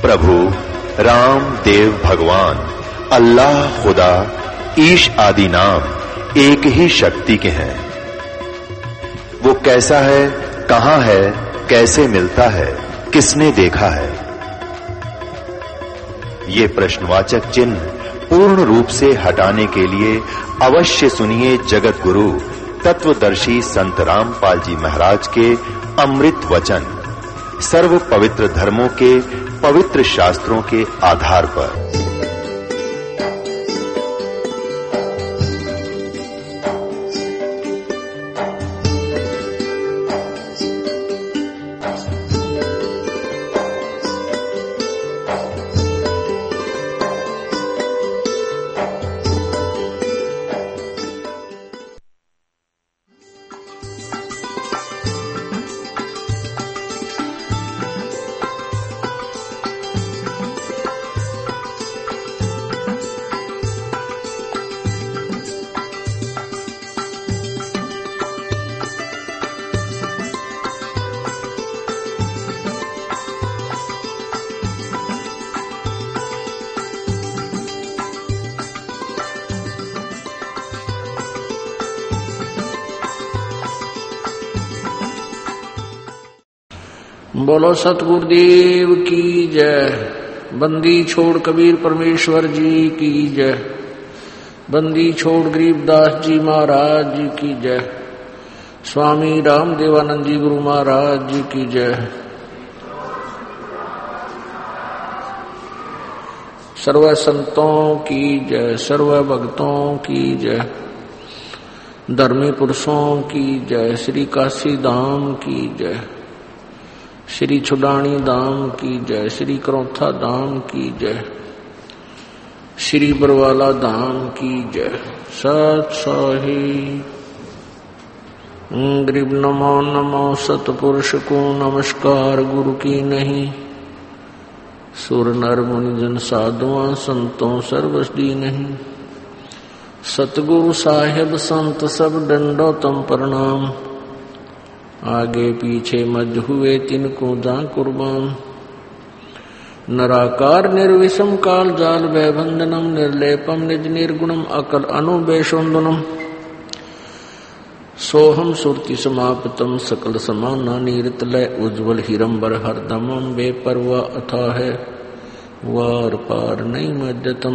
प्रभु राम देव भगवान अल्लाह खुदा ईश आदि नाम एक ही शक्ति के हैं। वो कैसा है, कहां है, कैसे मिलता है, किसने देखा है? ये प्रश्नवाचक चिन्ह पूर्ण रूप से हटाने के लिए अवश्य सुनिए जगत गुरु तत्वदर्शी संत रामपाल जी महाराज के अमृत वचन, सर्व पवित्र धर्मों के पवित्र शास्त्रों के आधार पर। बोलो सतगुरुदेव की जय। बंदी छोड़ कबीर परमेश्वर जी की जय। बंदी छोड़ गरीबदास जी महाराज जी की जय। स्वामी राम देवानंद जी गुरु महाराज जी की जय। सर्व संतों की जय, सर्व भक्तों की जय, धर्मी पुरुषों की जय, श्री काशी धाम की जय, श्री छुडानी धाम की जय, श्री करौथा धाम की जय, श्री बरवाला धाम की जय। सत साहिब गरीब नमो नमो सतपुरुष को नमस्कार गुरु की नहीं। सुर नर मुनि जन साधुआं संतों सर्वस्दी नहीं। सतगुरु साहेब संत सब दंडो तम प्रणाम। आगे पीछे मज हुए तिनको दां कुर्बान। नराकार निर्विषम काल जाल वैबंधनम निर्लेपम निज निर्गुणम अकल अनुबेशोन्दनम। सोहम सुरति समाप्तम सकल समाना नीरतलय उज्ज्वल हिरंबर हरदमम बेपरवा अथा है वार पार नहीं मध्यतम।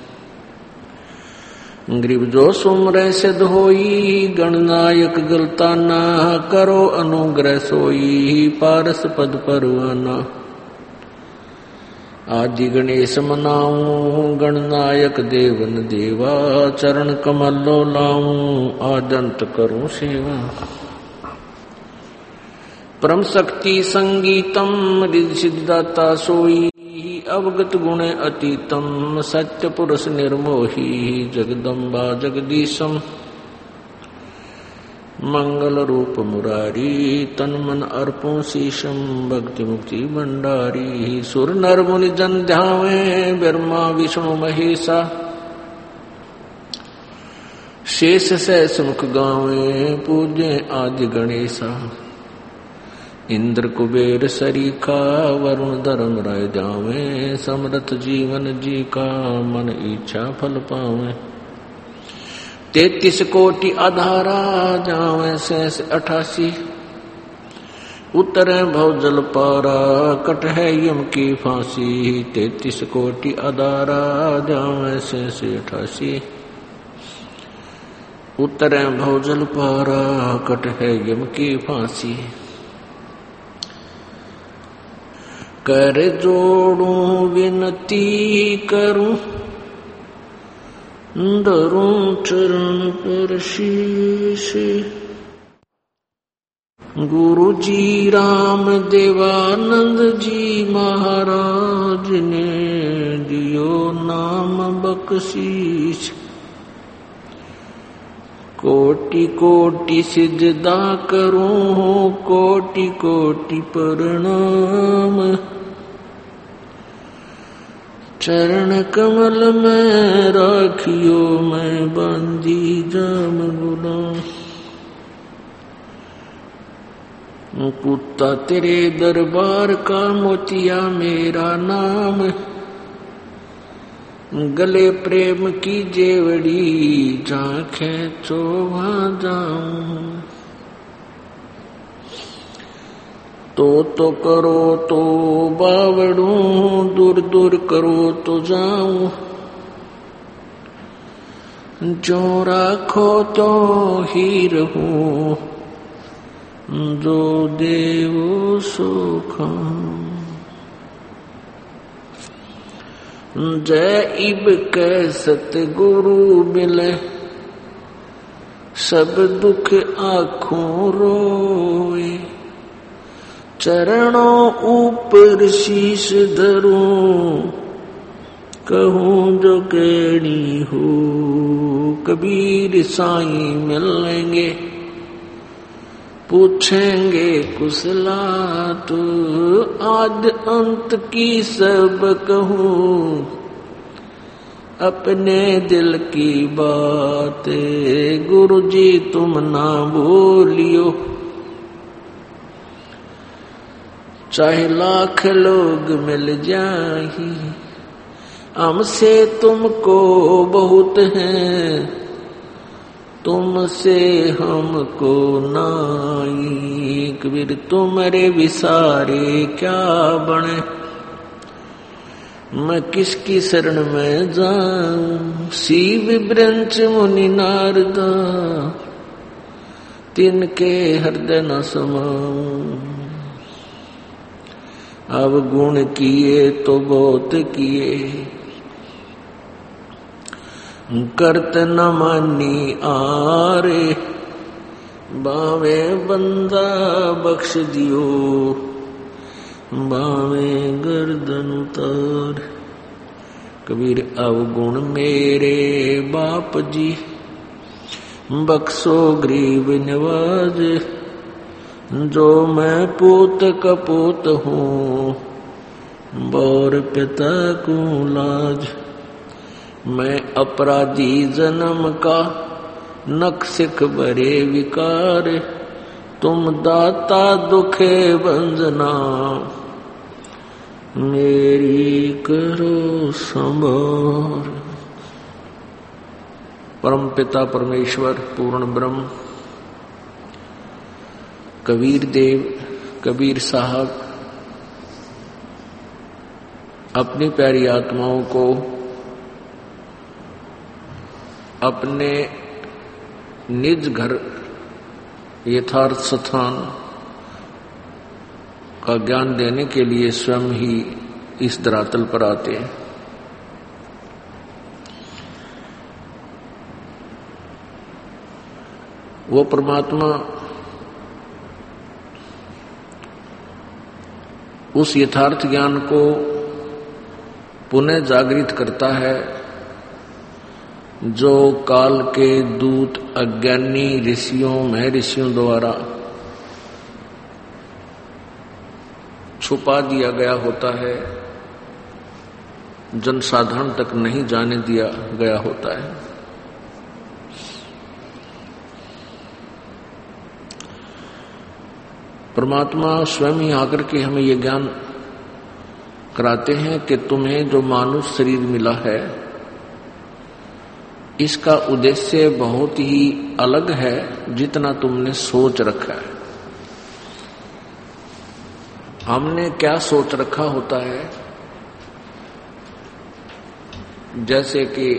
गरीब जो सुमरे सिद्ध होई गणनायक गलता ना करो अनुग्रह सोई पारस पद परवाना। आदि गणेश मनाऊं गणनायक देवन देवा चरण कमलो लाऊं आदंत करूं सेवा। परम शक्ति संगीतम रिद्धि सिद्धाता सोई अवगत गुण अतीतम सत्य पुरुष निर्मोही जगदम्बा जगदीशम। मंगल रूप मुरारी तन मन अर्पों शीशम भक्ति मुक्ति भंडारी। सुर नर मुनि जन ध्यावे ब्रह्मा विष्णु महेशा शेष सहस मुख गावे पूज्य आदि गणेशा। इंद्र कुबेर सरीखा वरुण धर्म राय जावे समरथ जीवन जी का मन इच्छा फल पावे। 33 कोटि आधारा जावे शेष 88 उतरे भव जल पारा कट है यम की फांसी। 33 कोटि आधारा जावे शेष 88 उतरे भव जल पारा कट है यम की फांसी। कर जोड़ूं विनती करूं धरूं चरण पर शीश। गुरु जी राम देवानंद जी महाराज ने दियो नाम बख्शीश। कोटि कोटि सिजदा करूं कोटि कोटि प्रणाम। चरण कमल में राखियो मैं बांधी जाम गुलाम। कुत्ता तेरे दरबार का मोतिया मेरा नाम, गले प्रेम की जेवड़ी झांखे तो वहां जाऊं। तो करो तो बावड़ूं, दूर दूर करो तो जाऊं। जो राखो तो ही रहूं, जो देवो सुखा। जय इब कै सतगुरु मिले, सब दुख आँखों रोए। चरणों ऊपर शीश धरूं, कहूं जो केड़ी हो। कबीर साईं मिलेंगे, पूछेंगे कुशलात। आद अंत की सब कहूं, अपने दिल की बात। गुरुजी तुम ना बोलियो, चाहे लाख लोग मिल जाही। हमसे तुमको बहुत है, तुमसे हमको नाई। कबीर तुम्हारे विसारे क्या बने, मैं किसकी शरण में जाऊं। शिव ब्रंच मुनि नारदा, तिनके हृदय न समाऊं। अब गुण किए तो बहुत किए, करत न मानी आरे। बावे बंदा बख्श दियो, बावे गर्दन उतार। कबीर अवगुण मेरे बाप जी, बख्शो गरीब नवाज। जो मैं पूत कपूत हूँ, बौर पिता को लाज। मैं अपराधी जन्म का, नख सिख भरे विकार। तुम दाता दुखे बंजना, मेरी करो संभार। परम पिता परमेश्वर पूर्ण ब्रह्म कबीर देव कबीर साहब अपनी प्यारी आत्माओं को अपने निज घर यथार्थ स्थान का ज्ञान देने के लिए स्वयं ही इस धरातल पर आते हैं। वो परमात्मा उस यथार्थ ज्ञान को पुनः जागृत करता है जो काल के दूत अज्ञानी ऋषियों महर्षियों द्वारा छुपा दिया गया होता है, जनसाधारण तक नहीं जाने दिया गया होता है। परमात्मा स्वयं ही आकर के हमें ये ज्ञान कराते हैं कि तुम्हें जो मानुष शरीर मिला है इसका उद्देश्य बहुत ही अलग है जितना तुमने सोच रखा है। हमने क्या सोच रखा होता है, जैसे कि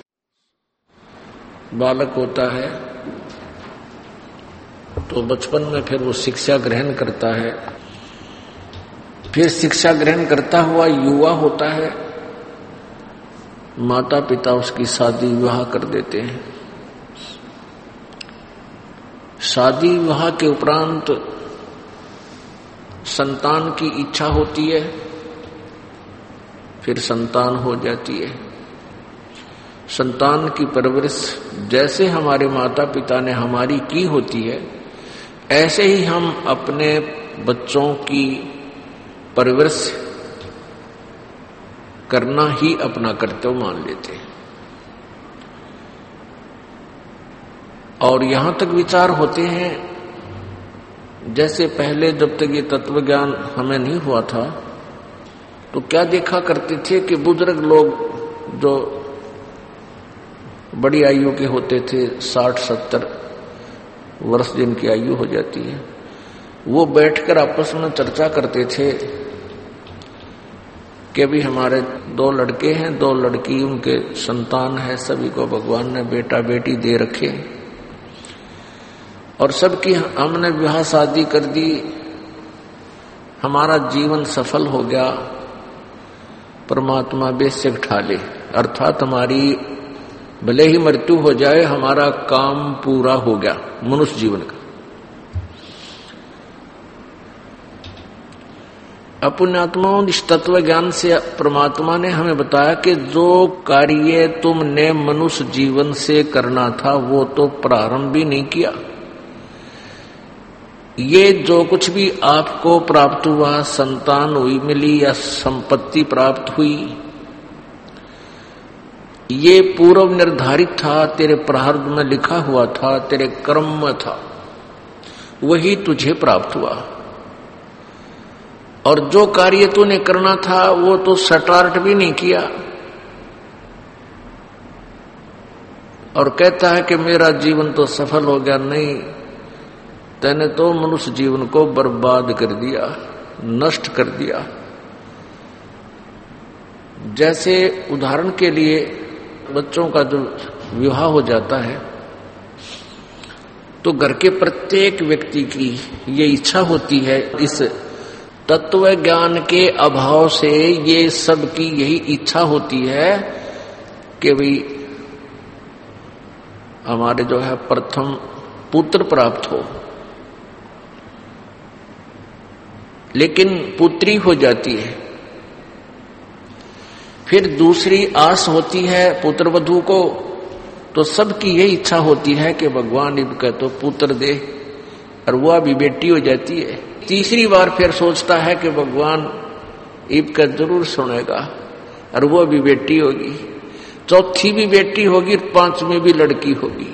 बालक होता है तो बचपन में फिर वो शिक्षा ग्रहण करता है, फिर शिक्षा ग्रहण करता हुआ युवा होता है, माता पिता उसकी शादी विवाह कर देते हैं। शादी विवाह के उपरांत संतान की इच्छा होती है, फिर संतान हो जाती है। संतान की परवरिश जैसे हमारे माता पिता ने हमारी की होती है, ऐसे ही हम अपने बच्चों की परवरिश करना ही अपना कर्तव्य मान लेते हैं। और यहां तक विचार होते हैं जैसे पहले जब तक ये तत्व ज्ञान हमें नहीं हुआ था तो क्या देखा करते थे कि बुजुर्ग लोग जो बड़ी आयु के होते थे, 60-70 वर्ष जिनकी आयु हो जाती है, वो बैठकर आपस में चर्चा करते थे कि भी हमारे 2 लड़के हैं, 2 लड़की, उनके संतान है, सभी को भगवान ने बेटा बेटी दे रखे और सबकी हमने विवाह शादी कर दी, हमारा जीवन सफल हो गया, परमात्मा बेशक ठाले, अर्थात हमारी भले ही मृत्यु हो जाए हमारा काम पूरा हो गया मनुष्य जीवन का। अपुण्यात्माओं, इस तत्व ज्ञान से परमात्मा ने हमें बताया कि जो कार्य तुमने मनुष्य जीवन से करना था वो तो प्रारंभ भी नहीं किया। ये जो कुछ भी आपको प्राप्त हुआ, संतान हुई, मिली या संपत्ति प्राप्त हुई, ये पूर्व निर्धारित था, तेरे प्रारब्ध में लिखा हुआ था, तेरे कर्म में था, वही तुझे प्राप्त हुआ। और जो कार्य तूने करना था वो तो स्टार्ट भी नहीं किया और कहता है कि मेरा जीवन तो सफल हो गया। नहीं, तैने तो मनुष्य जीवन को बर्बाद कर दिया, नष्ट कर दिया। जैसे उदाहरण के लिए बच्चों का जो विवाह हो जाता है तो घर के प्रत्येक व्यक्ति की ये इच्छा होती है, इस तत्व ज्ञान के अभाव से ये सबकी यही इच्छा होती है कि भाई हमारे जो है प्रथम पुत्र प्राप्त हो, लेकिन पुत्री हो जाती है। फिर दूसरी आस होती है पुत्र वधू को, तो सबकी यही इच्छा होती है कि भगवान इनका तो पुत्र दे, और वह भी बेटी हो जाती है। तीसरी बार फिर सोचता है कि भगवान इनका जरूर सुनेगा और वह भी बेटी होगी, चौथी भी बेटी होगी, 5वीं भी लड़की होगी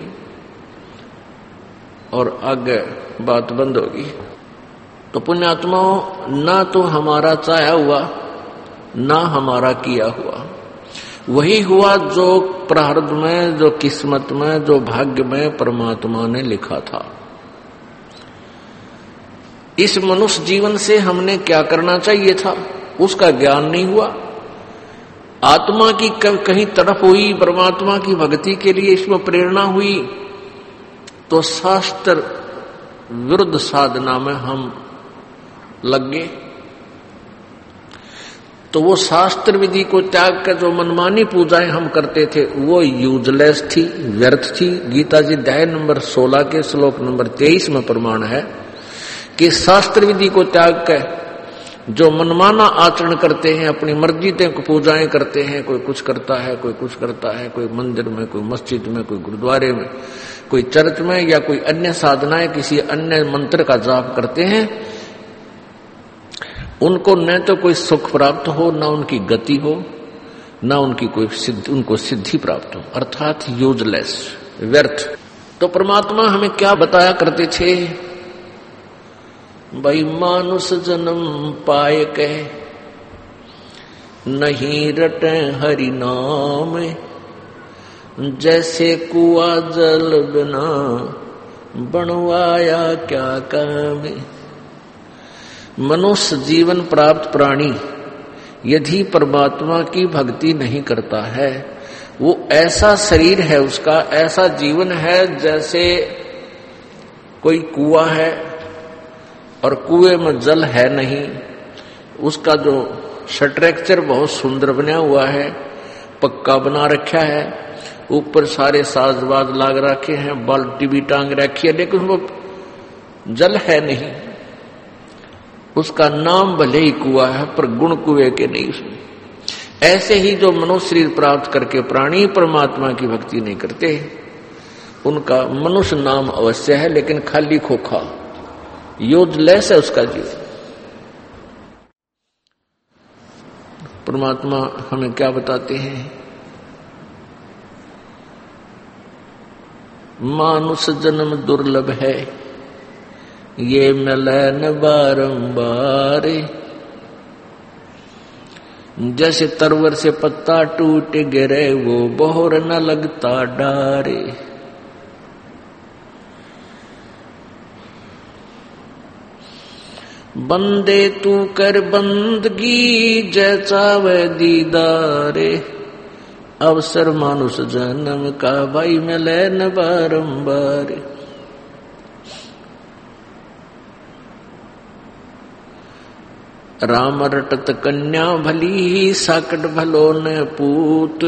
और आगे बात बंद होगी। तो पुण्यात्माओं, ना तो हमारा चाहा हुआ ना हमारा किया हुआ, वही हुआ जो प्रारब्ध में, जो किस्मत में, जो भाग्य में परमात्मा ने लिखा था। इस मनुष्य जीवन से हमने क्या करना चाहिए था उसका ज्ञान नहीं हुआ। आत्मा की कहीं तरफ हुई, परमात्मा की भक्ति के लिए इसमें प्रेरणा हुई, तो शास्त्र विरुद्ध साधना में हम लग गए। तो वो शास्त्र विधि को त्याग कर जो मनमानी पूजाएं हम करते थे वो यूजलेस थी, व्यर्थ थी। गीता जी अध्याय नंबर 16 के श्लोक नंबर 23 में प्रमाण है कि शास्त्र विधि को त्याग कर जो मनमाना आचरण करते हैं, अपनी मर्जी से पूजाएं करते हैं, कोई कुछ करता है, कोई कुछ करता है, कोई मंदिर में, कोई मस्जिद में, कोई गुरुद्वारे में, कोई चर्च में, या कोई अन्य साधनाएं किसी अन्य मंत्र का जाप करते हैं, उनको न तो कोई सुख प्राप्त हो, न उनकी गति हो, न उनकी कोई उनको सिद्धि प्राप्त हो, अर्थात यूजलेस, व्यर्थ। तो परमात्मा हमें क्या बताया करते थे, भाई मानुष जन्म पाए कह नहीं रटे हरि नाम, जैसे कुआ जल बिना बनवाया क्या काम। मनुष्य जीवन प्राप्त प्राणी यदि परमात्मा की भक्ति नहीं करता है, वो ऐसा शरीर है उसका, ऐसा जीवन है जैसे कोई कुआं है और कुएं में जल है नहीं। उसका जो स्ट्रक्चर बहुत सुंदर बना हुआ है, पक्का बना रखा है, ऊपर सारे साजबाज लाग रखे हैं, बाल्टी भी टांग रखी है, लेकिन वो जल है नहीं। उसका नाम भले ही कुआं है पर गुण कुएं के नहीं उसमें। ऐसे ही जो मनुष्य शरीर प्राप्त करके प्राणी परमात्मा की भक्ति नहीं करते, उनका मनुष्य नाम अवश्य है लेकिन खाली खोखा, यूजलेस है उसका जीवन। परमात्मा हमें क्या बताते हैं, मानुष जन्म दुर्लभ है, ये मिलन बारंबार। जैसे तरवर से पत्ता टूट गिरे वो बोहर न लगता डारे। बंदे तू कर बंदगी जैसा वह दीदारे। अवसर मानुष जन्म का भाई मिले न बारंबार। राम रटत कन्या भली साकट भलो न पूत।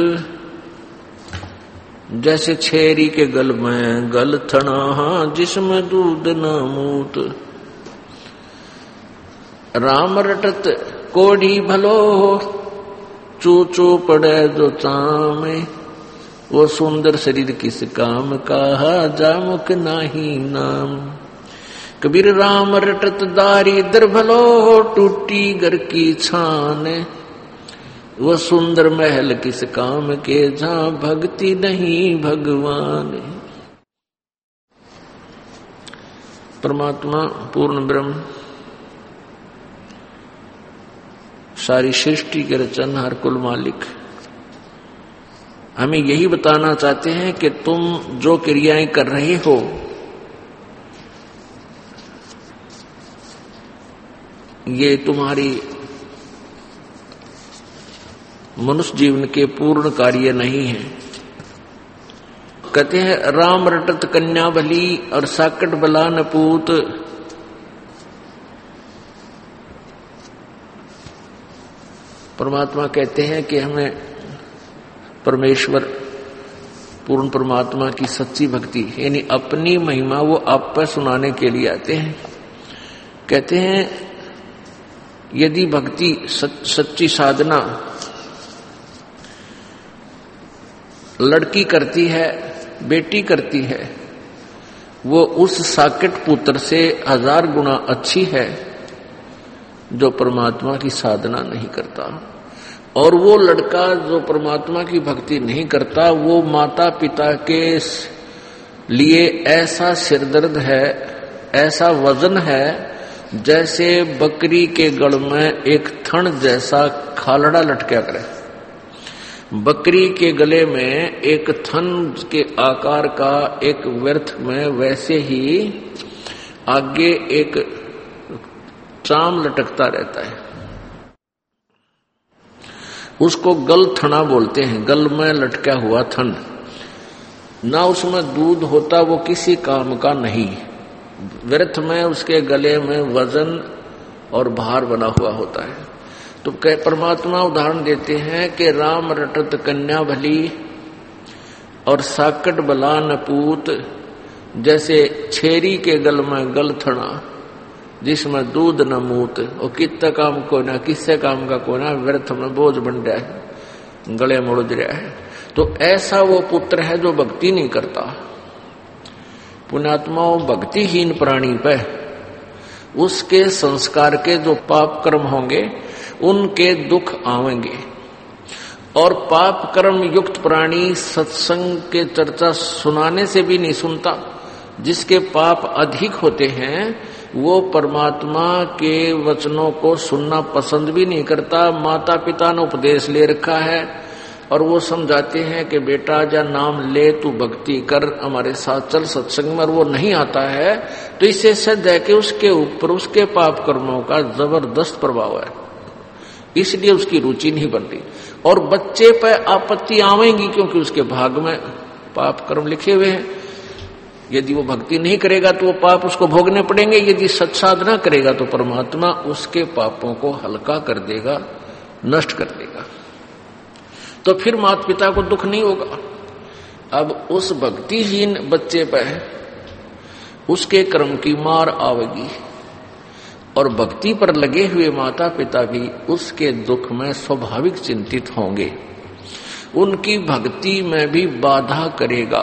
जैसे छेरी के गल में गल थना जिसमें दूध न मूत। राम रटत कोढ़ी भलो चू चू पड़े जो चामे। वो सुंदर शरीर किस काम का जामुक नाही नाम। कबीर राम रटत दारिद्र भलो टूटी घर की छान। वो सुंदर महल किस काम के जहां भक्ति नहीं भगवान। परमात्मा पूर्ण ब्रह्म सारी सृष्टि के रचनहार कुल मालिक हमें यही बताना चाहते हैं कि तुम जो क्रियाएं कर रहे हो ये तुम्हारी मनुष्य जीवन के पूर्ण कार्य नहीं है। कहते हैं राम रटत कन्या भली और साकट बला न पूत। परमात्मा कहते हैं कि हमें परमेश्वर पूर्ण परमात्मा की सच्ची भक्ति यानी अपनी महिमा वो आप पर सुनाने के लिए आते हैं। कहते हैं यदि भक्ति सच्ची साधना लड़की करती है बेटी करती है वो उस साकेट पुत्र से 1000 गुना अच्छी है जो परमात्मा की साधना नहीं करता। और वो लड़का जो परमात्मा की भक्ति नहीं करता वो माता पिता के लिए ऐसा सिरदर्द है ऐसा वजन है जैसे बकरी के गल में एक थन जैसा खालड़ा लटका करे। बकरी के गले में एक थन के आकार का एक व्यर्थ में वैसे ही आगे एक चाम लटकता रहता है। उसको गल थना बोलते हैं। गल में लटका हुआ थन ना उसमें दूध होता वो किसी काम का नहीं। व्यर्थ में उसके गले में वजन और भार बना हुआ होता है। तो परमात्मा उदाहरण देते हैं कि राम रटत कन्या भली और साकट बला न पूत। जैसे छेरी के गल में गल थना जिसमें दूध न मूत। और कितना काम को ना किससे काम का को ना व्यर्थ में बोझ बन रहा है गले में उलझ रहा है। तो ऐसा वो पुत्र है जो भक्ति नहीं करता। पुण्यात्माओं भक्तिहीन प्राणी पे उसके संस्कार के जो पाप कर्म होंगे उनके दुख आवेंगे। और पाप कर्म युक्त प्राणी सत्संग के चर्चा सुनाने से भी नहीं सुनता। जिसके पाप अधिक होते हैं वो परमात्मा के वचनों को सुनना पसंद भी नहीं करता। माता पिता ने उपदेश ले रखा है और वो समझाते हैं कि बेटा जा नाम ले तू भक्ति कर हमारे साथ चल सत्संग में। वो नहीं आता है तो इससे सिद्ध है कि उसके ऊपर उसके पाप कर्मों का जबरदस्त प्रभाव है। इसलिए उसकी रुचि नहीं बन रही। और बच्चे पर आपत्ति आवेंगी क्योंकि उसके भाग में पाप कर्म लिखे हुए हैं। यदि वो भक्ति नहीं करेगा तो वो पाप उसको भोगने पड़ेंगे। यदि सत्साधना करेगा तो परमात्मा उसके पापों को हल्का कर देगा नष्ट कर देगा। तो फिर माता पिता को दुख नहीं होगा। अब उस भक्तिहीन बच्चे पर उसके कर्म की मार आवेगी और भक्ति पर लगे हुए माता पिता भी उसके दुख में स्वाभाविक चिंतित होंगे। उनकी भक्ति में भी बाधा करेगा।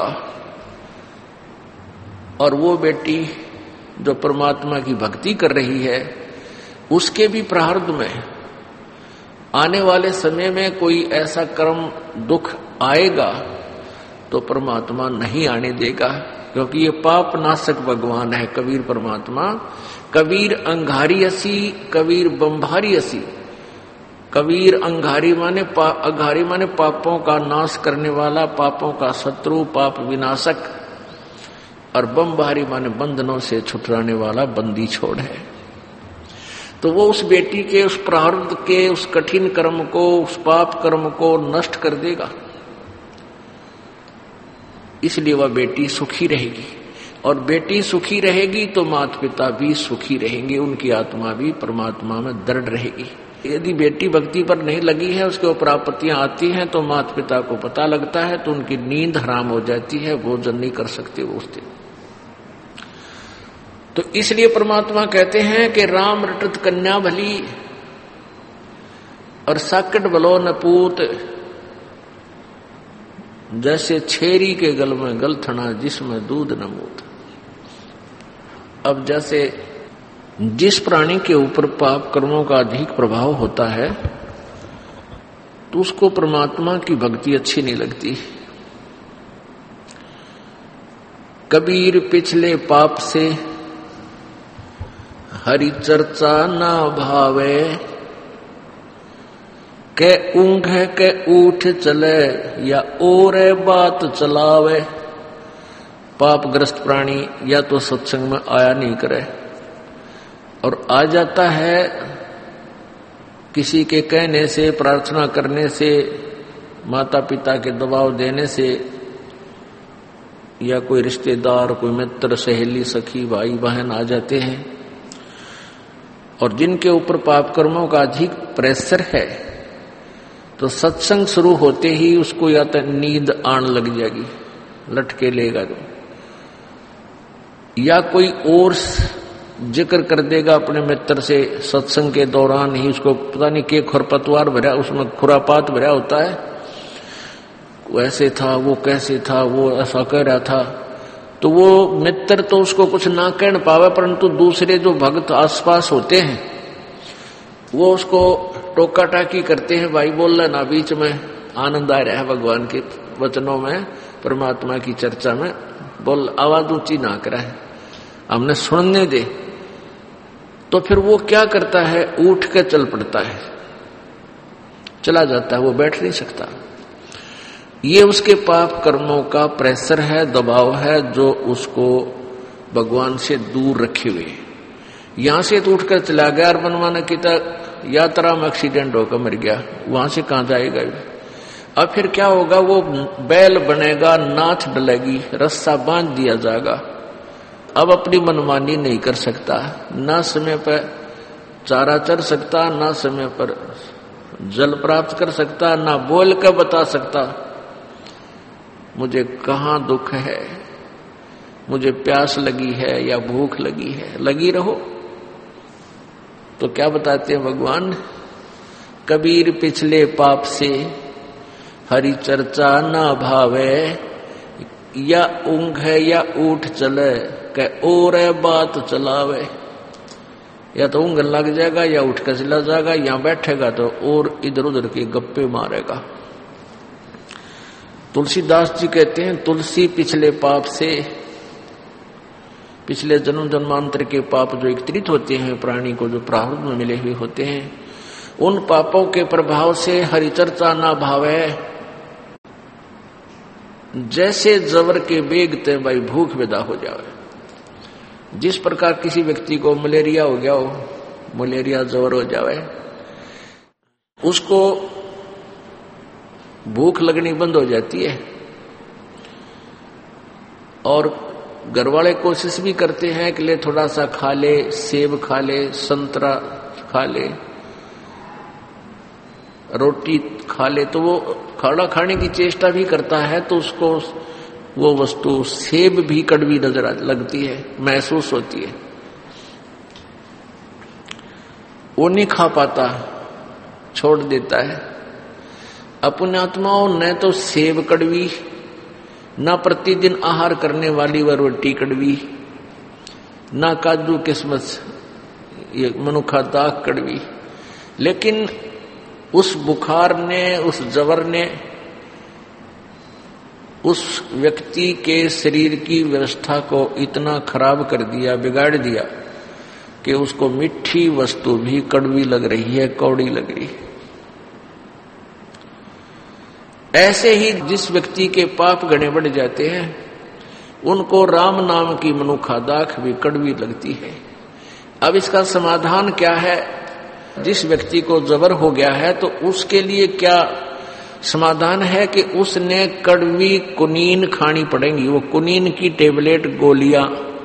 और वो बेटी जो परमात्मा की भक्ति कर रही है उसके भी प्रारब्ध में आने वाले समय में कोई ऐसा कर्म दुख आएगा तो परमात्मा नहीं आने देगा। क्योंकि ये पाप नाशक भगवान है कबीर परमात्मा। कबीर अंगारी असी, कबीर बंभारी असी। कबीर अंगारी माने पापों का नाश करने वाला, पापों का शत्रु, पाप विनाशक, और बंभारी माने बंधनों से छुटराने वाला, बंदी छोड़ है। तो वो उस बेटी के उस प्रारब्ध के उस कठिन कर्म को, उस पाप कर्म को नष्ट कर देगा, इसलिए वह बेटी सुखी रहेगी। और बेटी सुखी रहेगी तो माता पिता भी सुखी रहेंगे, उनकी आत्मा भी परमात्मा में दृढ़ रहेगी। यदि बेटी भक्ति पर नहीं लगी है, उसके ऊपर आपत्तियां आती हैं, तो माता पिता को पता लगता है, तो उनकी नींद हराम हो जाती है, भोजन नहीं कर सकते वो उस दिन। तो इसलिए परमात्मा कहते हैं कि राम रटत कन्या भली और साकट भलो न पूत, जैसे छेरी के गल में गलथना जिसमें दूध न मूत। अब जैसे जिस प्राणी के ऊपर पाप कर्मों का अधिक प्रभाव होता है तो उसको परमात्मा की भक्ति अच्छी नहीं लगती। कबीर पिछले पाप से हरि चर्चा ना भावे, के ऊँघ के उठ चले या और बात चलावे। पापग्रस्त प्राणी या तो सत्संग में आया नहीं करे, और आ जाता है किसी के कहने से, प्रार्थना करने से, माता पिता के दबाव देने से, या कोई रिश्तेदार, कोई मित्र, सहेली, सखी, भाई बहन आ जाते हैं, और जिनके ऊपर पाप कर्मों का अधिक प्रेशर है, तो सत्संग शुरू होते ही उसको या तो नींद आने लग जाएगी, लटके लेगा तो, या कोई और जिक्र कर देगा अपने मित्र से सत्संग के दौरान ही, उसको पता नहीं के खरपतवार भरा, उसमें खुरापात भरा होता है, वो ऐसे था, वो कैसे था, वो ऐसा कह रहा था, तो वो मित्र तो उसको कुछ ना कह पावे, परंतु दूसरे जो भक्त आसपास होते हैं वो उसको टोका टाकी करते हैं, भाई बोल लेना बीच में, आनंद आ रहा है भगवान के वचनों में, परमात्मा की चर्चा में, बोल आवाज ऊंची ना करा है, हमने सुनने दे। तो फिर वो क्या करता है, उठ के चल पड़ता है, चला जाता है, वो बैठ नहीं सकता। ये उसके पाप कर्मों का प्रेशर है, दबाव है, जो उसको भगवान से दूर रखे हुए। यहां से तो उठकर चला गया और मनमाना की यात्रा में एक्सीडेंट होकर मर गया, वहां से कहां जाएगा। अब फिर क्या होगा, वो बैल बनेगा, नाथ डलेगी, रस्सा बांध दिया जाएगा, अब अपनी मनमानी नहीं कर सकता, ना समय पर चारा चर सकता, ना समय पर जल प्राप्त कर सकता, ना बोल कर बता सकता मुझे कहां दुख है, मुझे प्यास लगी है या भूख लगी है। लगी रहो। तो क्या बताते हैं भगवान, कबीर पिछले पाप से हरि चर्चा ना भावे, या ऊँघ है या उठ चले, के और बात चलावे। या तो ऊँघ लग जाएगा या उठ कर चला जाएगा, यहाँ बैठेगा तो और इधर उधर के गप्पे मारेगा। तुलसीदास जी कहते हैं, तुलसी पिछले पाप से, पिछले जन्म जन्मांतर के पाप जो एकत्रित होते हैं प्राणी को, जो प्रारब्ध में मिले हुए होते हैं, उन पापों के प्रभाव से हरिचर्चा ना भावे। जैसे जबर के बेगते भाई भूख विदा हो जाए। जिस प्रकार किसी व्यक्ति को मलेरिया हो गया हो, मलेरिया जबर हो जाए, उसको भूख लगनी बंद हो जाती है, और घर वाले कोशिश भी करते हैं कि ले थोड़ा सा खा ले, सेब खा ले, संतरा खा ले, रोटी खा ले, तो वो खाना खाने की चेष्टा भी करता है, तो उसको वो वस्तु सेब भी कड़वी नजर लगती है, महसूस होती है, वो नहीं खा पाता, छोड़ देता है। अपने आत्माओं न तो सेब कड़वी, न प्रतिदिन आहार करने वाली वह रोटी कड़वी, न काजू किस्मत ये मनुखा दाग कड़वी, लेकिन उस बुखार ने, उस जबर ने उस व्यक्ति के शरीर की व्यवस्था को इतना खराब कर दिया, बिगाड़ दिया कि उसको मीठी वस्तु भी कड़वी लग रही है, कौड़ी लग रही है। ऐसे ही जिस व्यक्ति के पाप घने बढ़ जाते हैं उनको राम नाम की मनुखा दाख भी कड़वी लगती है। अब इसका समाधान क्या है? जिस व्यक्ति को जबर हो गया है तो उसके लिए क्या समाधान है कि उसने कड़वी कुनीन खानी पड़ेगी। वो कुनीन की टेबलेट, गोलियां,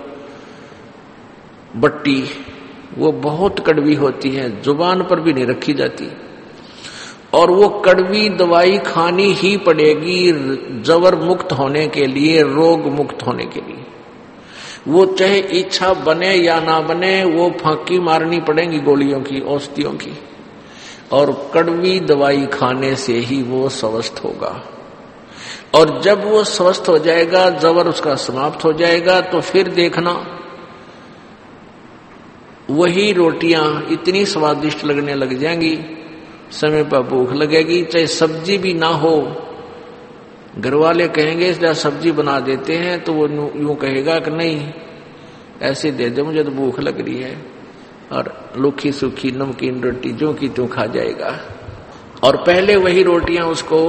बट्टी, वो बहुत कड़वी होती है, जुबान पर भी नहीं रखी जाती, और वो कड़वी दवाई खानी ही पड़ेगी जबर मुक्त होने के लिए, रोग मुक्त होने के लिए। वो चाहे इच्छा बने या ना बने, वो फांकी मारनी पड़ेगी गोलियों की, औषधियों की, और कड़वी दवाई खाने से ही वो स्वस्थ होगा। और जब वो स्वस्थ हो जाएगा, जबर उसका समाप्त हो जाएगा, तो फिर देखना वही रोटियां इतनी स्वादिष्ट लगने लग जाएंगी, समय पर भूख लगेगी, चाहे सब्जी भी ना हो। घर वाले कहेंगे इसलिए सब्जी बना देते हैं, तो वो यूं कहेगा कि नहीं ऐसे दे दे, मुझे तो भूख लग रही है, और लुखी सूखी नमकीन रोटी जो की त्यों खा जाएगा। और पहले वही रोटियां उसको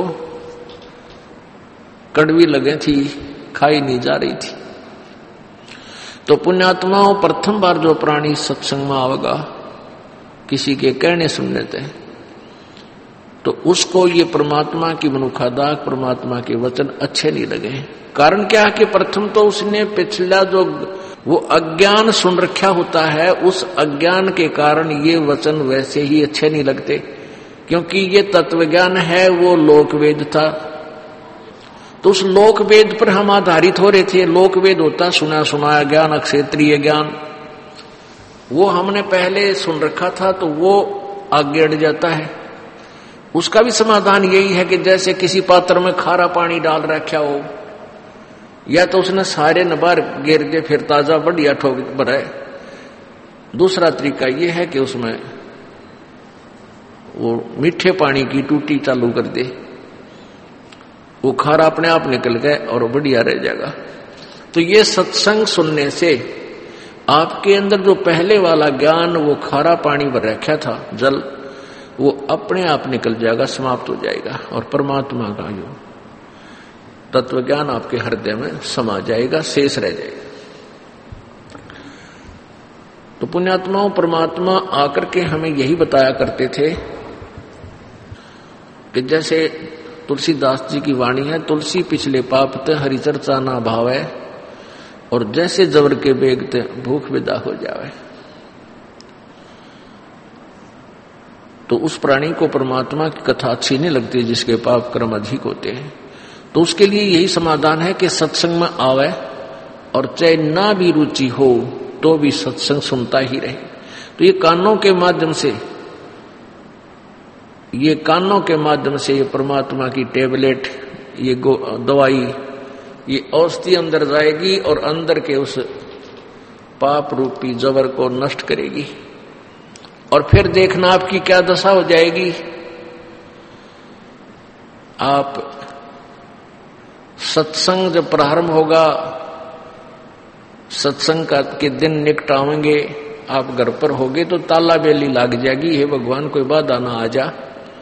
कड़वी लगे थी, खाई नहीं जा रही थी। तो पुण्यात्माओं, प्रथम बार जो प्राणी सत्संग में आवेगा, किसी के कहने सुनने थे, तो उसको ये परमात्मा की मनुखा दाग, परमात्मा के वचन अच्छे नहीं लगे। कारण क्या है कि प्रथम तो उसने पिछला जो वो अज्ञान सुन रखा होता है, उस अज्ञान के कारण ये वचन वैसे ही अच्छे नहीं लगते, क्योंकि ये तत्वज्ञान है, वो लोकवेद था। तो उस लोकवेद पर हम आधारित हो रहे थे। लोकवेद होता सुना सुनाया ज्ञान, अक्षेत्रीय ज्ञान, वो हमने पहले सुन रखा था, तो वो आगे अड़ जाता है। उसका भी समाधान यही है कि जैसे किसी पात्र में खारा पानी डाल रखा हो, या तो उसने सारे नबार गिर दे, फिर ताजा बढ़िया ठोक भराए। दूसरा तरीका यह है कि उसमें वो मीठे पानी की टूटी चालू कर दे, वो खारा अपने आप निकल गए और बढ़िया रह जाएगा। तो ये सत्संग सुनने से आपके अंदर जो पहले वाला ज्ञान, वो खारा पानी भर रखा था, जल, वो अपने आप निकल जाएगा, समाप्त हो जाएगा, और परमात्मा का जो तत्व ज्ञान आपके हृदय में समा जाएगा, शेष रह जाएगा। तो पुण्यात्माओं, परमात्मा आकर के हमें यही बताया करते थे कि जैसे तुलसीदास जी की वाणी है, तुलसी पिछले पाप ते हरि चर्चा ना भावे, और जैसे जबर के बेग ते भूख विदा हो जावे। तो उस प्राणी को परमात्मा की कथा अच्छी नहीं लगती जिसके पाप कर्म अधिक होते हैं। तो उसके लिए यही समाधान है कि सत्संग में आवे, और चाहे ना भी रुचि हो तो भी सत्संग सुनता ही रहे। तो ये कानों के माध्यम से, ये कानों के माध्यम से ये परमात्मा की टेबलेट, ये दवाई, ये औषधि अंदर जाएगी और अंदर के उस पाप रूपी जबर को नष्ट करेगी। और फिर देखना आपकी क्या दशा हो जाएगी। आप सत्संग जब प्रारंभ होगा, सत्संग का के दिन निकट आएंगे, आप घर पर होगे तो ताला बेली लाग जाएगी, हे भगवान कोई बाधा ना आ जा,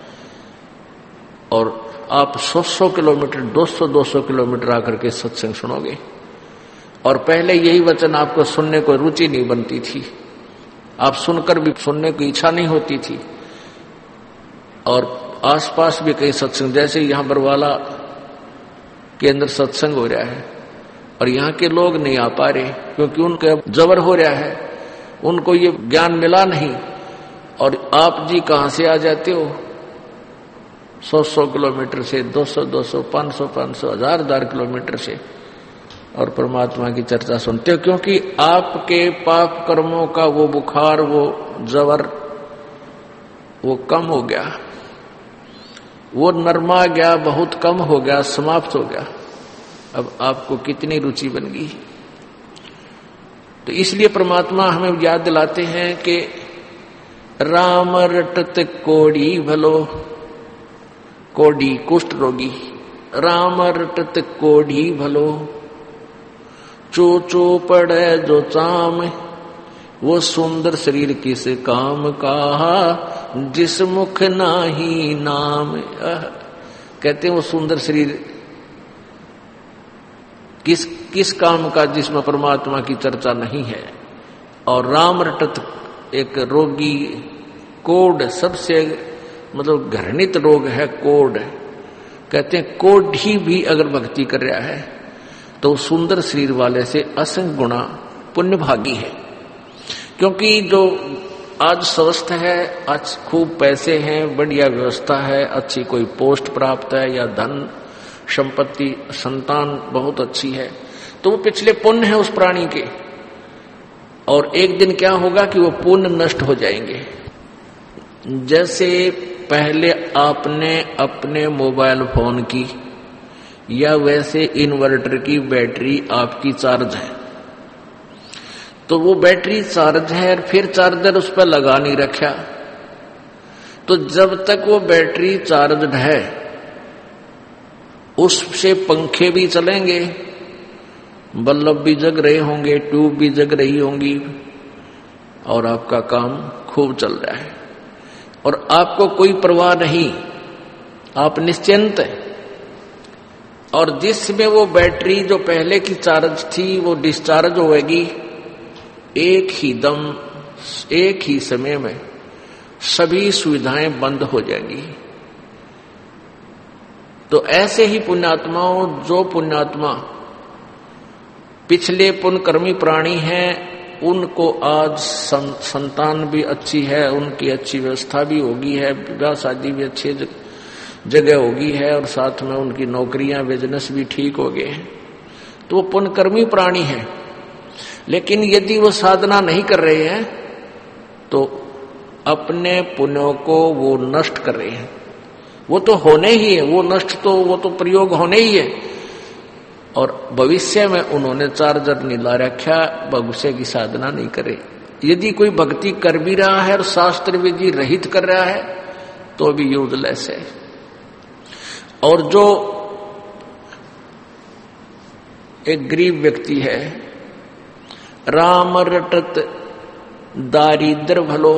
और आप 100 किलोमीटर 200 किलोमीटर आकर के सत्संग सुनोगे। और पहले यही वचन आपको सुनने को रुचि नहीं बनती थी, आप सुनकर भी सुनने की इच्छा नहीं होती थी। और आसपास भी कई सत्संग, जैसे यहां बरवाला के अंदर सत्संग हो रहा है और यहाँ के लोग नहीं आ पा रहे क्योंकि उनका जबर हो रहा है, उनको ये ज्ञान मिला नहीं। और आप जी कहां से आ जाते हो? 100 किलोमीटर से, 200 500 1000 किलोमीटर से, और परमात्मा की चर्चा सुनते हो, क्योंकि आपके पाप कर्मों का वो बुखार, वो जबर, वो कम हो गया, वो नरमा गया, बहुत कम हो गया, समाप्त हो गया। अब आपको कितनी रुचि बन गई। तो इसलिए परमात्मा हमें याद दिलाते हैं कि राम रटत कोड़ी भलो, कोड़ी कुष्ठ रोगी, राम रटत कोढ़ी भलो, चो चो पड़े जो चाम, वो सुंदर शरीर किस काम का, जिस मुख नाही नाम। कहते हैं वो सुंदर शरीर किस काम का जिसमें परमात्मा की चर्चा नहीं है। और राम रटत एक रोगी कोढ़, सबसे मतलब घृणित रोग है कोढ़। कहते हैं कोढ़ी भी अगर भक्ति कर रहा है तो सुंदर शरीर वाले से असंख्य गुणा पुण्य भागी है। क्योंकि जो आज स्वस्थ है, आज खूब पैसे हैं, बढ़िया व्यवस्था है, अच्छी कोई पोस्ट प्राप्त है या धन संपत्ति संतान बहुत अच्छी है, तो वो पिछले पुण्य है उस प्राणी के। और एक दिन क्या होगा कि वो पुण्य नष्ट हो जाएंगे। जैसे पहले आपने अपने मोबाइल फोन की या वैसे इन्वर्टर की बैटरी आपकी चार्ज है, तो वो बैटरी चार्ज है, फिर चार्जर उस पर लगा नहीं रखा, तो जब तक वो बैटरी चार्ज है उससे पंखे भी चलेंगे, बल्ब भी जग रहे होंगे, ट्यूब भी जग रही होंगी, और आपका काम खूब चल रहा है और आपको कोई परवाह नहीं, आप निश्चिंत हैं। और जिसमें वो बैटरी जो पहले की चार्ज थी वो डिस्चार्ज होगी, एक ही दम एक ही समय में सभी सुविधाएं बंद हो जाएंगी। तो ऐसे ही पुण्यात्माओं, जो पुण्यात्मा पिछले पुण्यकर्मी प्राणी हैं, उनको आज संतान भी अच्छी है, उनकी अच्छी व्यवस्था भी होगी है, विवाह शादी भी अच्छी जगह होगी है, और साथ में उनकी नौकरियां बिजनेस भी ठीक हो गए हैं, तो वो पुण्यकर्मी प्राणी है। लेकिन यदि वो साधना नहीं कर रहे हैं तो अपने पुण्यों को वो नष्ट कर रहे हैं। वो तो होने ही है, वो नष्ट तो वो तो प्रयोग होने ही है। और भविष्य में उन्होंने चार्जर नहीं ला रखा, भविष्य की साधना नहीं करे। यदि कोई भक्ति कर भी रहा है और शास्त्र विधि रहित कर रहा है तो भी यूजलेस है। और जो एक गरीब व्यक्ति है, राम रटत दारिद्र भलो,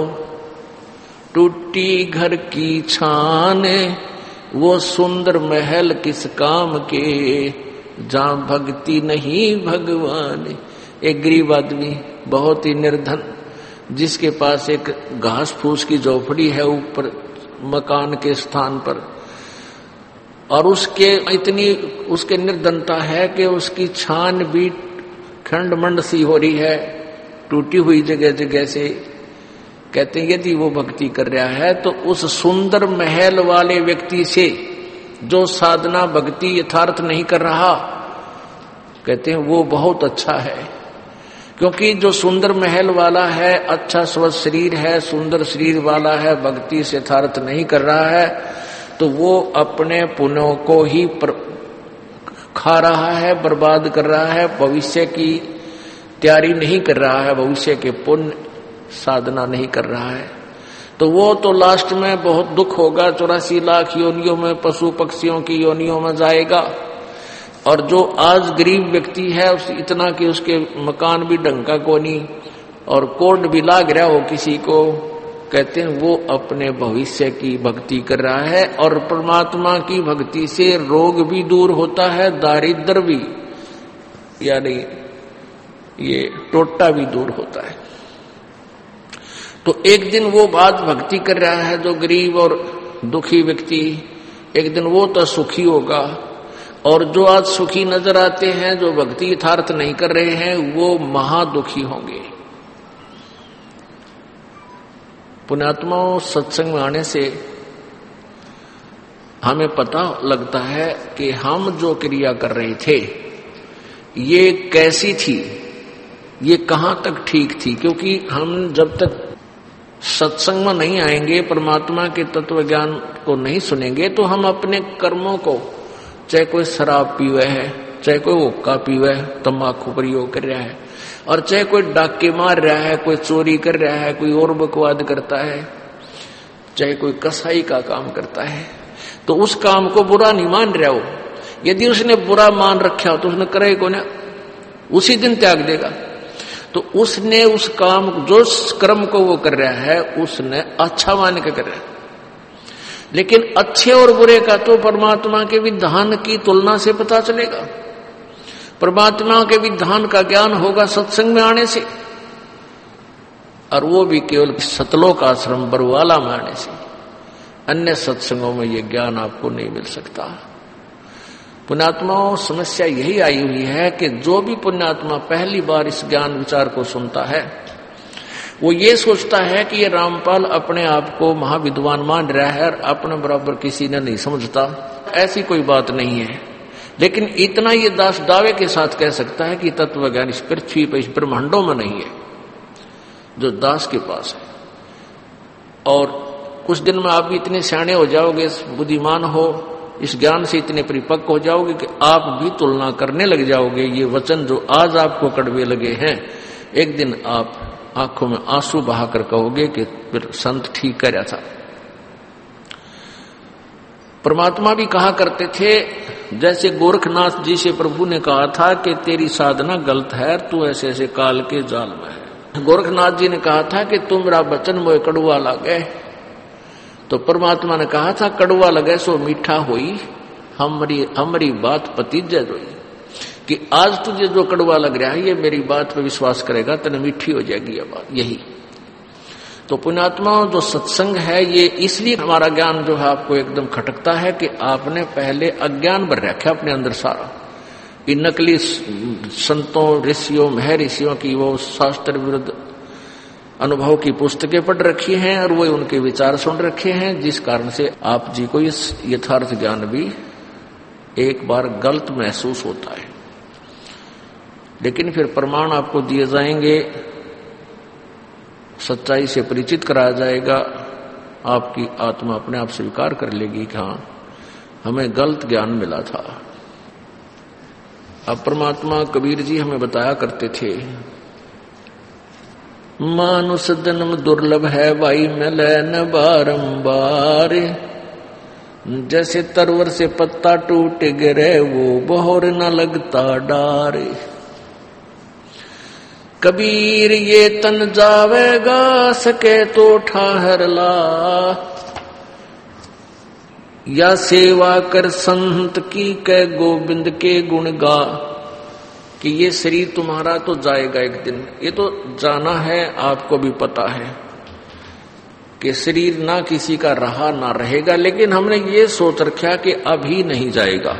टूटी घर की छान, वो सुंदर महल किस काम के, जहां भक्ति नहीं भगवान। एक गरीब आदमी बहुत ही निर्धन, जिसके पास एक घास फूस की झोपड़ी है ऊपर मकान के स्थान पर, और उसके निर्धनता है कि उसकी छान भी खंडमंड सी हो रही है, टूटी हुई जगह जगह से। कहते हैं यदि वो भक्ति कर रहा है तो उस सुंदर महल वाले व्यक्ति से जो साधना भक्ति यथार्थ नहीं कर रहा, कहते हैं वो बहुत अच्छा है। क्योंकि जो सुंदर महल वाला है, अच्छा स्वस्थ शरीर है, सुंदर शरीर वाला है, भक्ति से यथार्थ नहीं कर रहा है, तो वो अपने पुण्यों को ही खा रहा है, बर्बाद कर रहा है, भविष्य की तैयारी नहीं कर रहा है, भविष्य के पुण्य साधना नहीं कर रहा है। तो वो तो लास्ट में बहुत दुख होगा, 84 लाख योनियों में पशु पक्षियों की योनियों में जाएगा। और जो आज गरीब व्यक्ति है इतना कि उसके मकान भी ढंग का कोनी और कोड भी लाग रहा हो किसी को, कहते हैं वो अपने भविष्य की भक्ति कर रहा है। और परमात्मा की भक्ति से रोग भी दूर होता है, दारिद्र भी, यानी ये टोटा भी दूर होता है। तो एक दिन वो बात भक्ति कर रहा है जो गरीब और दुखी व्यक्ति, एक दिन वो तो सुखी होगा। और जो आज सुखी नजर आते हैं, जो भक्ति यथार्थ नहीं कर रहे हैं, वो महादुखी होंगे। पुण्यात्माओं, सत्संग में आने से हमें पता लगता है कि हम जो क्रिया कर रहे थे ये कैसी थी, ये कहां तक ठीक थी। क्योंकि हम जब तक सत्संग में नहीं आएंगे, परमात्मा के तत्व ज्ञान को नहीं सुनेंगे, तो हम अपने कर्मों को, चाहे कोई शराब पीवे है, चाहे कोई हुक्का पीवे है, तंबाकू प्रयोग कर रहा है, और चाहे कोई डाके मार रहा है, कोई चोरी कर रहा है, कोई और बकवाद करता है, चाहे कोई कसाई का काम करता है, तो उस काम को बुरा नहीं मान रहा हो। यदि उसने बुरा मान रखा हो तो उसने करे को ना, उसी दिन त्याग देगा। तो उसने उस काम, जो कर्म को वो कर रहा है, उसने अच्छा मान के कर रहा है। लेकिन अच्छे और बुरे का तो परमात्मा के विधान की तुलना से पता चलेगा। परमात्मा के विधान का ज्ञान होगा सत्संग में आने से, और वो भी केवल सतलोक आश्रम बरवाला में आने से। अन्य सत्संगों में ये ज्ञान आपको नहीं मिल सकता। पुण्यात्माओं, समस्या यही आई हुई है कि जो भी पुण्यात्मा पहली बार इस ज्ञान विचार को सुनता है, वो ये सोचता है कि ये रामपाल अपने आप को महाविद्वान मान रहा है और अपने बराबर किसी ने नहीं समझता। ऐसी कोई बात नहीं है। लेकिन इतना ये दास दावे के साथ कह सकता है कि तत्व ज्ञान इस पृथ्वी पर, इस ब्रह्मांडों में नहीं है, जो दास के पास है। और कुछ दिन में आप भी इतने सियाणे हो जाओगे, बुद्धिमान हो, इस ज्ञान से इतने परिपक्व हो जाओगे कि आप भी तुलना करने लग जाओगे। ये वचन जो आज आपको कड़वे लगे हैं, एक दिन आप आंखों में आंसू बहाकर कहोगे कि फिर संत ठीक कह रहा था। परमात्मा भी कहा करते थे, जैसे गोरखनाथ जी से प्रभु ने कहा था कि तेरी साधना गलत है, तू ऐसे ऐसे काल के जाल में है। गोरखनाथ जी ने कहा था कि तुम मेरा वचन मोए कड़ुआ लगे, तो परमात्मा ने कहा था कड़ुआ लगे सो मीठा होई, हमारी बात पतिज जोई, कि आज तुझे जो कड़ुआ लग रहा है ये मेरी बात पे विश्वास करेगा तने मीठी हो जाएगी ये बात। यही तो पुण्यात्मा, जो सत्संग है ये इसलिए हमारा ज्ञान जो है आपको एकदम खटकता है कि आपने पहले अज्ञान भर रखा अपने अंदर सारा। इन नकली संतों, ऋषियों, महर्षियों की वो शास्त्र विरुद्ध अनुभव की पुस्तकें पढ़ रखी हैं और वो उनके विचार सुन रखे हैं, जिस कारण से आप जी को इस यथार्थ ज्ञान भी एक बार गलत महसूस होता है। लेकिन फिर प्रमाण आपको दिए जाएंगे, सच्चाई से परिचित कराया जाएगा, आपकी आत्मा अपने आप स्वीकार कर लेगी कि हाँ हमें गलत ज्ञान मिला था। अब परमात्मा कबीर जी हमें बताया करते थे, मानुष जन्म दुर्लभ है भाई मिले न बारंबार, जैसे तरवर से पत्ता टूट गिरे वो बहोर न लगता डार। कबीर ये तन जावेगा सके तो ठाहर ला, या सेवा कर संत की कै गोविंद के गुण गा। कि ये शरीर तुम्हारा तो जाएगा एक दिन, ये तो जाना है, आपको भी पता है कि शरीर ना किसी का रहा ना रहेगा। लेकिन हमने ये सोच रखा कि अभी नहीं जाएगा,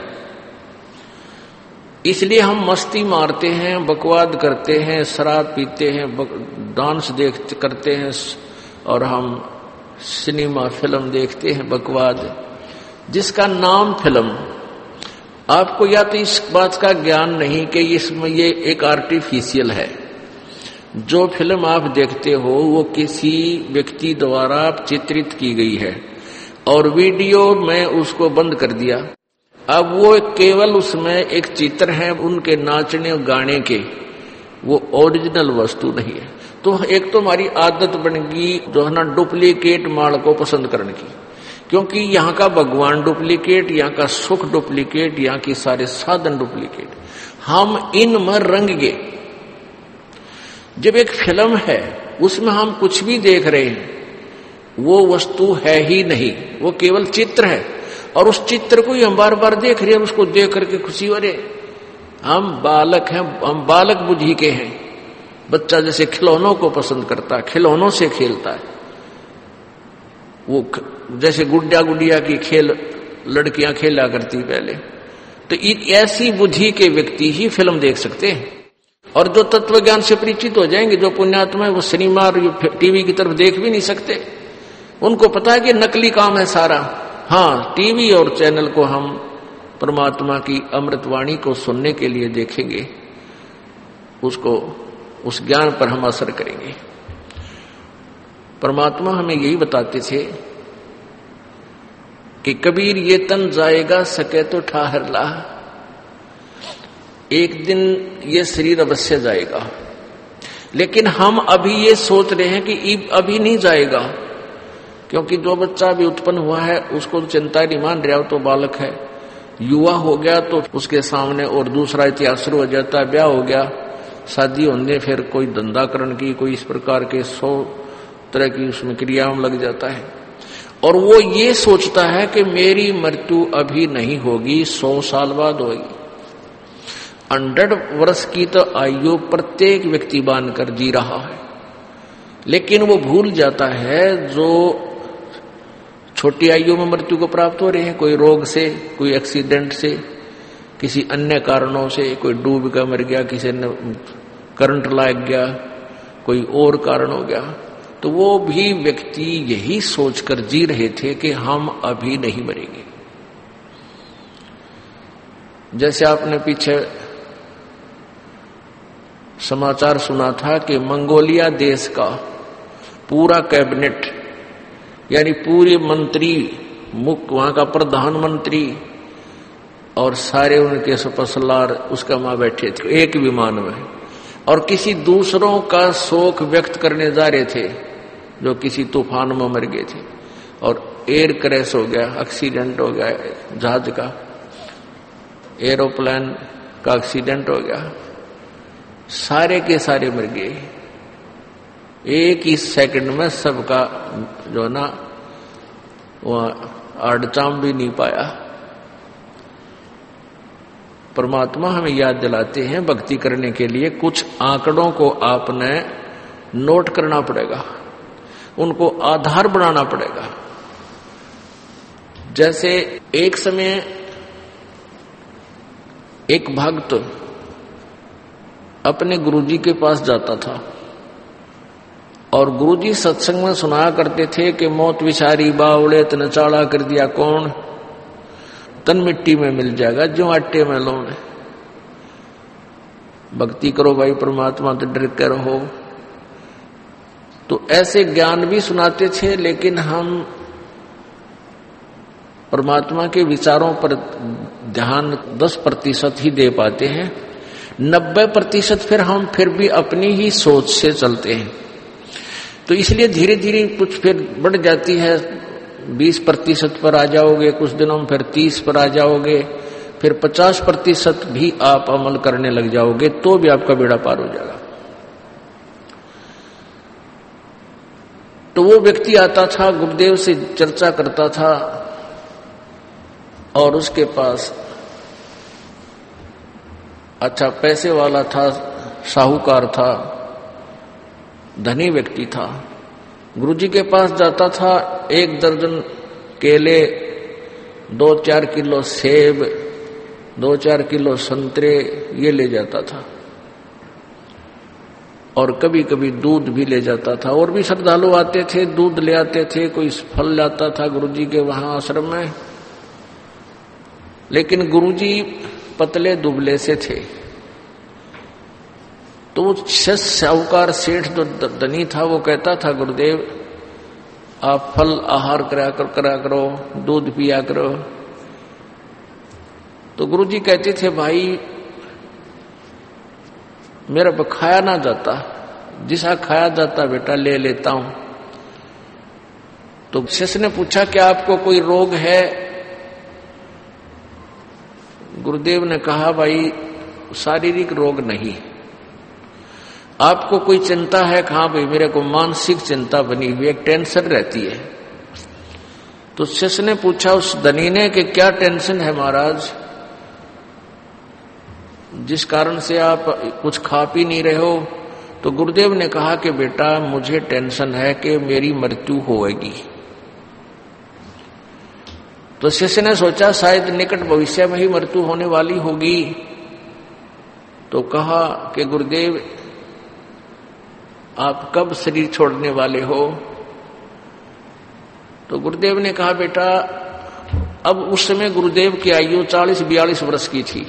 इसलिए हम मस्ती मारते हैं, बकवाद करते हैं, शराब पीते हैं, डांस करते हैं, और हम सिनेमा फिल्म देखते हैं, बकवाद, जिसका नाम फिल्म। आपको या तो इस बात का ज्ञान नहीं कि इसमें ये एक आर्टिफिशियल है। जो फिल्म आप देखते हो वो किसी व्यक्ति द्वारा चित्रित की गई है और वीडियो में उसको बंद कर दिया। अब वो केवल उसमें एक चित्र है उनके नाचने और गाने के, वो ओरिजिनल वस्तु नहीं है। तो एक तो हमारी आदत बन गई जो है ना डुप्लीकेट माल को पसंद करने की, क्योंकि यहाँ का भगवान डुप्लीकेट, यहाँ का सुख डुप्लीकेट, यहाँ की सारे साधन डुप्लीकेट। हम इन में रंग गए। जब एक फिल्म है उसमें हम कुछ भी देख रहे हैं, वो वस्तु है ही नहीं, वो केवल चित्र है, और उस चित्र को ही हम बार बार देख रहे हैं। उसको देख करके खुशी हो रहे, हम बालक हैं, हम बालक बुद्धि के हैं। बच्चा जैसे खिलौनों को पसंद करता है, खिलौनों से खेलता है, वो जैसे गुड्डा गुड़िया की खेल लड़कियां खेला करती पहले। तो एक ऐसी बुद्धि के व्यक्ति ही फिल्म देख सकते हैं, और जो तत्व ज्ञान से परिचित हो जाएंगे, जो पुण्यात्मा है, वो सिनेमा और टीवी की तरफ देख भी नहीं सकते। उनको पता है कि नकली काम है सारा। हाँ, टीवी और चैनल को हम परमात्मा की अमृतवाणी को सुनने के लिए देखेंगे, उसको उस ज्ञान पर हम असर करेंगे। परमात्मा हमें यही बताते थे कि कबीर ये तन जाएगा सके तो ठाहर ला, एक दिन ये शरीर अवश्य जाएगा। लेकिन हम अभी ये सोच रहे हैं कि अभी नहीं जाएगा, क्योंकि जो बच्चा भी उत्पन्न हुआ है उसको चिंता नहीं मान रहा, तो बालक है, युवा हो गया तो उसके सामने और दूसरा इतिहास शुरू हो जाता है, ब्याह हो गया, शादी होने, फिर कोई धंधाकरण की, कोई इस प्रकार के 100 तरह की उसमें क्रियाओं लग जाता है। और वो ये सोचता है कि मेरी मृत्यु अभी नहीं होगी, 100 साल बाद होगी। 100 वर्ष की तो आयु प्रत्येक व्यक्ति बांधकर जी रहा है, लेकिन वो भूल जाता है जो छोटी आयु में मृत्यु को प्राप्त हो रहे हैं, कोई रोग से, कोई एक्सीडेंट से, किसी अन्य कारणों से, कोई डूब कर मर गया, किसी ने करंट लग गया, कोई और कारण हो गया, तो वो भी व्यक्ति यही सोचकर जी रहे थे कि हम अभी नहीं मरेंगे। जैसे आपने पीछे समाचार सुना था कि मंगोलिया देश का पूरा कैबिनेट, यानी पूरे मंत्री, मुख्य वहां का प्रधानमंत्री और सारे उनके सपसलार उसका वहां बैठे थे एक विमान में, और किसी दूसरों का शोक व्यक्त करने जा रहे थे जो किसी तूफान में मर गए थे, और एयर क्रैश हो गया, एक्सीडेंट हो गया, जहाज का, एरोप्लेन का एक्सीडेंट हो गया, सारे के सारे मर गए। एक ही सेकंड में सबका जो ना वह आड़चाम भी नहीं पाया। परमात्मा हमें याद दिलाते हैं भक्ति करने के लिए कुछ आंकड़ों को आपने नोट करना पड़ेगा, उनको आधार बनाना पड़ेगा। जैसे एक समय एक भक्त अपने गुरुजी के पास जाता था और गुरुजी सत्संग में सुनाया करते थे कि मौत विचारी बावड़े तन चाड़ा कर दिया कौन, तन मिट्टी में मिल जाएगा जो आटे में लौट। भक्ति करो भाई परमात्मा तो डर कर रहो। तो ऐसे ज्ञान भी सुनाते थे, लेकिन हम परमात्मा के विचारों पर ध्यान 10% ही दे पाते हैं, 90% फिर भी अपनी ही सोच से चलते हैं। तो इसलिए धीरे धीरे कुछ फिर बढ़ जाती है, 20% पर आ जाओगे, कुछ दिनों में फिर 30 पर आ जाओगे, फिर 50% भी आप अमल करने लग जाओगे तो भी आपका बेड़ा पार हो जाएगा। तो वो व्यक्ति आता था, गुरुदेव से चर्चा करता था, और उसके पास अच्छा पैसे वाला था, साहूकार था, धनी व्यक्ति था। गुरुजी के पास जाता था, 1 दर्जन केले, 2-4 किलो सेब, 2-4 किलो संतरे ये ले जाता था, और कभी कभी दूध भी ले जाता था। और भी श्रद्धालु आते थे, दूध ले आते थे, कोई फल लाता था गुरुजी के वहां आश्रम में। लेकिन गुरुजी पतले दुबले से थे, तो साहूकार सेठ जो धनी था वो कहता था, गुरुदेव आप फल आहार करा करो, दूध पिया करो। तो गुरुजी कहते थे, भाई मेरा खाया ना जाता, जिसा खाया जाता बेटा ले लेता हूं। तो शिष्य ने पूछा, क्या आपको कोई रोग है? गुरुदेव ने कहा, भाई शारीरिक रोग नहीं। आपको कोई चिंता है? कहा भाई मेरे को मानसिक चिंता बनी हुई, एक टेंशन रहती है। तो शिष्य ने पूछा उस धनी ने कि क्या टेंशन है महाराज, जिस कारण से आप कुछ खा पी नहीं रहे हो? तो गुरुदेव ने कहा कि बेटा मुझे टेंशन है कि मेरी मृत्यु होगी। तो शिष्य ने सोचा शायद निकट भविष्य में ही मृत्यु होने वाली होगी। तो कहा कि गुरुदेव आप कब शरीर छोड़ने वाले हो? तो गुरुदेव ने कहा, बेटा अब उस समय गुरुदेव की आयु 40-42 वर्ष की थी।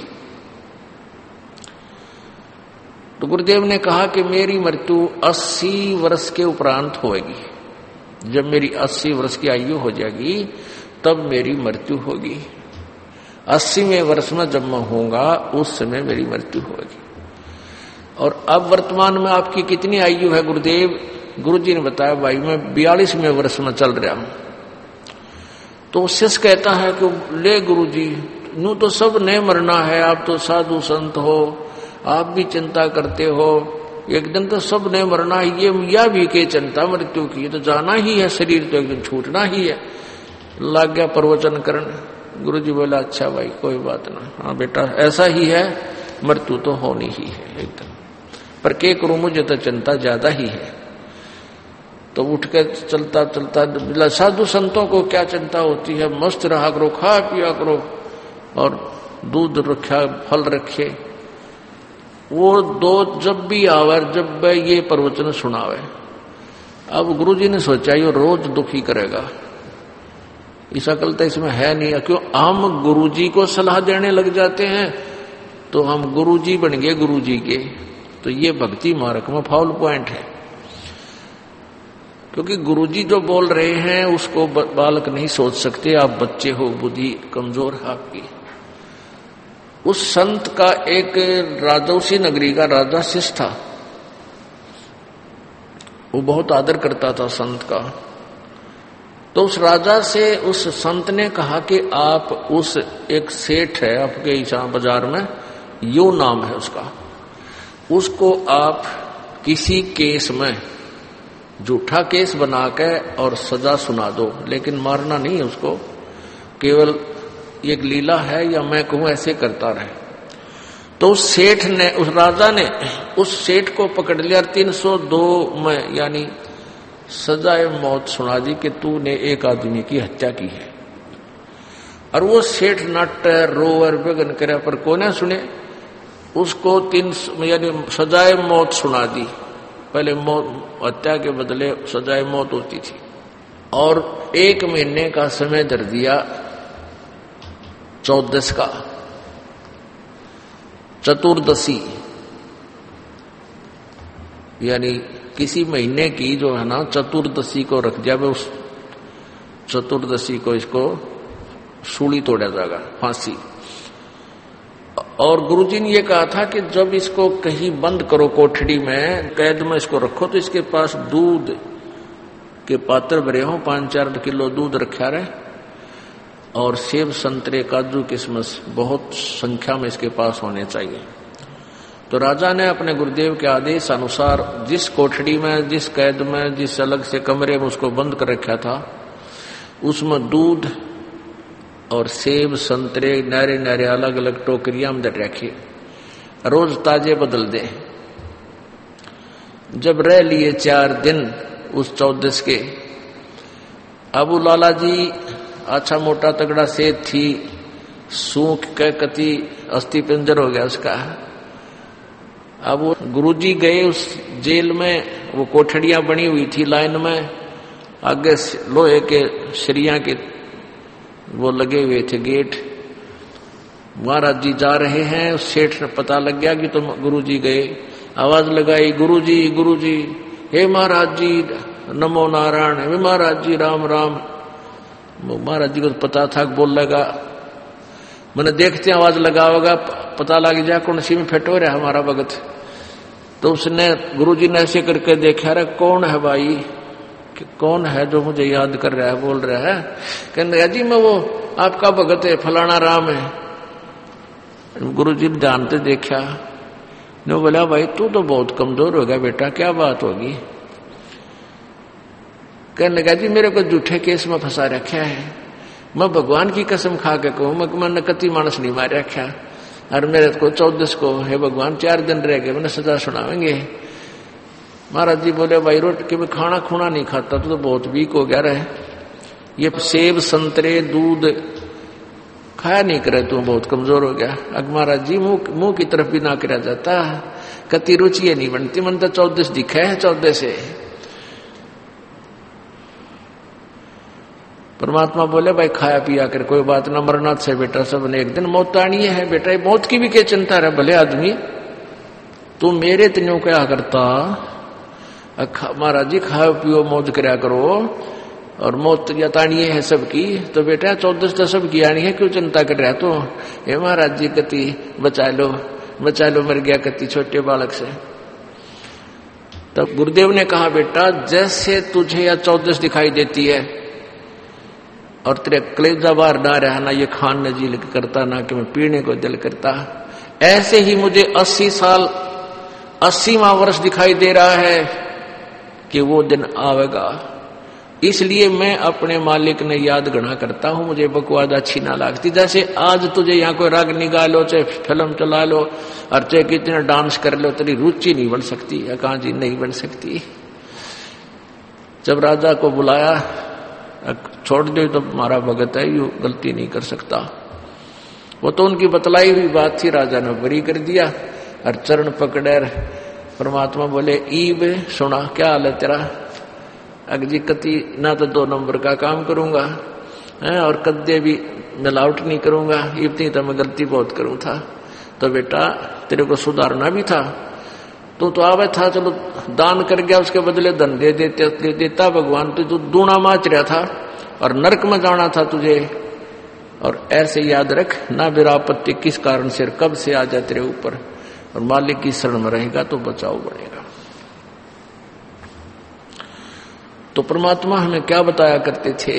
तो गुरुदेव ने कहा कि मेरी मृत्यु 80 वर्ष के उपरांत होगी। जब मेरी 80 वर्ष की आयु हो जाएगी तब मेरी मृत्यु होगी। 80वें वर्ष में जब मैं होऊंगा उस समय मेरी मृत्यु होगी। और अब वर्तमान में आपकी कितनी आयु है गुरुदेव? गुरुजी ने बताया, भाई मैं 42वें वर्ष में चल रहा हूं। तो शिष्य कहता है कि ले गुरुजी यूं तो सब ने मरना है, आप तो साधु संत हो, आप भी चिंता करते हो, एक दिन तो सब ने मरना है, ये या भी के चिंता मृत्यु की, तो जाना ही है, शरीर तो एक दिन छूटना ही है। लग गया प्रवचन करने। गुरु जी बोला अच्छा भाई कोई बात ना, हाँ बेटा ऐसा ही है, मृत्यु तो होनी ही है एकदम, पर क्या करूं, मुझे तो चिंता ज्यादा ही है। तो उठ के चलता चलता, साधु संतों को क्या चिंता होती है, मस्त रहा करो, खा पिया करो और दूध रखा, फल रखे। वो दो जब भी आवे, जब ये प्रवचन सुनावे। अब गुरुजी ने सोचा ये रोज दुखी करेगा, इस अकल तो इसमें है नहीं। क्यों हम गुरुजी को सलाह देने लग जाते हैं तो हम गुरुजी बन गए गुरुजी के, तो ये भक्ति मार्ग में फाउल पॉइंट है। क्योंकि गुरुजी जो बोल रहे हैं उसको बालक नहीं सोच सकते, आप बच्चे हो, बुद्धि कमजोर है आपकी। उस संत का एक राजा, उसी नगरी का राजा शिष्य था, वो बहुत आदर करता था संत का। तो उस राजा से उस संत ने कहा कि आप उस एक सेठ है आपके यहाँ बाजार में, यो नाम है उसका, उसको आप किसी केस में झूठा केस बना के और सजा सुना दो, लेकिन मारना नहीं है उसको, केवल एक लीला है या मैं कहूं ऐसे करता रहे। तो उस सेठ ने, उस राजा ने उस सेठ को पकड़ लिया, 302 में यानी सजाए मौत सुना दी कि तूने एक आदमी की हत्या की है। और वो सेठ नट रोवर बेगन करे, पर कोने सुने, उसको 300 यानी सजाए मौत सुना दी। पहले हत्या के बदले सजाए मौत होती थी, और 1 महीने का समय धर दिया 14 का, चतुर्दशी यानी किसी महीने की जो है ना चतुर्दशी को रख दिया। उस चतुर्दशी को इसको सूली तोड़ा जाएगा, फांसी। और गुरुजी ने ये कहा था कि जब इसको कहीं बंद करो कोठड़ी में, कैद में इसको रखो, तो इसके पास दूध के पात्र भरे हो, 5-4 किलो दूध रखा रहे, और सेब संतरे काजू किशमिश बहुत संख्या में इसके पास होने चाहिए। तो राजा ने अपने गुरुदेव के आदेश अनुसार जिस कोठड़ी में, जिस कैद में, जिस अलग से कमरे में उसको बंद कर रखा था, उसमें दूध और सेब संतरे नारे नारे अलग अलग टोकरियां में रखे, रोज ताजे बदल दे। जब रह लिए 4 दिन उस 14 के, अबू लाला जी अच्छा मोटा तगड़ा सेठ थी, सूख के कति अस्थि पिंजर हो गया उसका। अब वो गुरुजी गए उस जेल में, वो कोठड़ियां बनी हुई थी लाइन में, आगे लोहे के सरिया के वो लगे हुए थे गेट। महाराज जी जा रहे हैं, उस सेठ ने पता लग गया कि तुम गुरुजी गए, आवाज लगाई गुरुजी गुरुजी, हे महाराज जी नमो नारायण, हे महाराज जी राम राम। महाराज जी को पता था बोल लगा, मैंने देखते आवाज लगा होगा, पता लग जाए कौन सी में फेटो रहा हमारा भगत। तो उसने, गुरुजी ने ऐसे करके देखा, रे कौन है भाई, कि कौन है जो मुझे याद कर रहा है, बोल रहा है। कहने जी मैं वो आपका भगत है, फलाना राम है। गुरुजी ने ध्यान से देखा, ने बोला भाई तू तो बहुत कमजोर हो गया बेटा, क्या बात होगी। कहने लगा जी मेरे को झूठे केस में फंसा रखा है, मैं भगवान की कसम खा के कहूं, मैंने कति मानस नहीं मार रखा, और मेरे को 14 को हे भगवान 4 दिन रह गए, मैंने सजा सुनावेंगे। महाराज जी बोले भाई रोटी के मैं खाना खूना नहीं खाता, तो बहुत वीक हो गया रहे, ये सेब संतरे दूध खाया नहीं करे, तू बहुत कमजोर हो गया। अब महाराज जी मुंह की तरफ भी ना करा जाता, कति रुचि नहीं बनती, मन तो 14 दिखा है 14 से। परमात्मा बोले भाई खाया पिया कर कोई बात ना, मरना से बेटा सबने एक दिन मौत आनी है बेटा, मौत की भी क्या चिंता रहे भले आदमी, तू मेरे तन्यों क्या करता। महाराज जी खाओ पियो मौज कराया करो, और मौत या तानी है सबकी, तो बेटा 14 तो सबकी आनी है, क्यों चिंता कर रहा तो। हे महाराज जी कति बचा लो मर गया कति छोटे बालक से। तब गुरुदेव ने कहा बेटा जैसे तुझे या 14 दिखाई देती है, और तेरे कलेजा बाहर ना रहा, ना ये खान न दिल करता, ना कि मैं पीने को दिल करता। ऐसे ही मुझे 80 साल 80वां वर्ष दिखाई दे रहा है कि वो दिन आवेगा, इसलिए मैं अपने मालिक ने याद गणा करता हूं। मुझे बकवाद अच्छी ना लगती। जैसे आज तुझे यहाँ कोई राग निकाल लो, चाहे फिल्म चला लो और चाहे कितना डांस कर लो, तेरी रुचि नहीं बन सकती। कहां जी नहीं बन सकती। जब राजा को बुलाया, छोड़ दो तो हमारा भगत है, यू गलती नहीं कर सकता। वो तो उनकी बतलाई हुई बात थी, राजा ने बरी कर दिया और चरण पकड़े। परमात्मा बोले, ईब सुना, क्या हाल है तेरा? अगजी कति ना तो 2 नंबर का काम करूंगा है, और कद्दे भी मिलावट नहीं करूंगा, इतनी तो मैं गलती बहुत करूं था। तो बेटा तेरे को सुधारना भी था, तो आवे था, चलो दान कर गया, उसके बदले धन दे देता भगवान। तो दूना माच रहा था और नरक में जाना था तुझे। और ऐसे याद रख, ना विरापत्ति किस कारण से कब से आ जाए तेरे ऊपर, और मालिक की शरण में रहेगा तो बचाव बनेगा। तो परमात्मा हमें क्या बताया करते थे?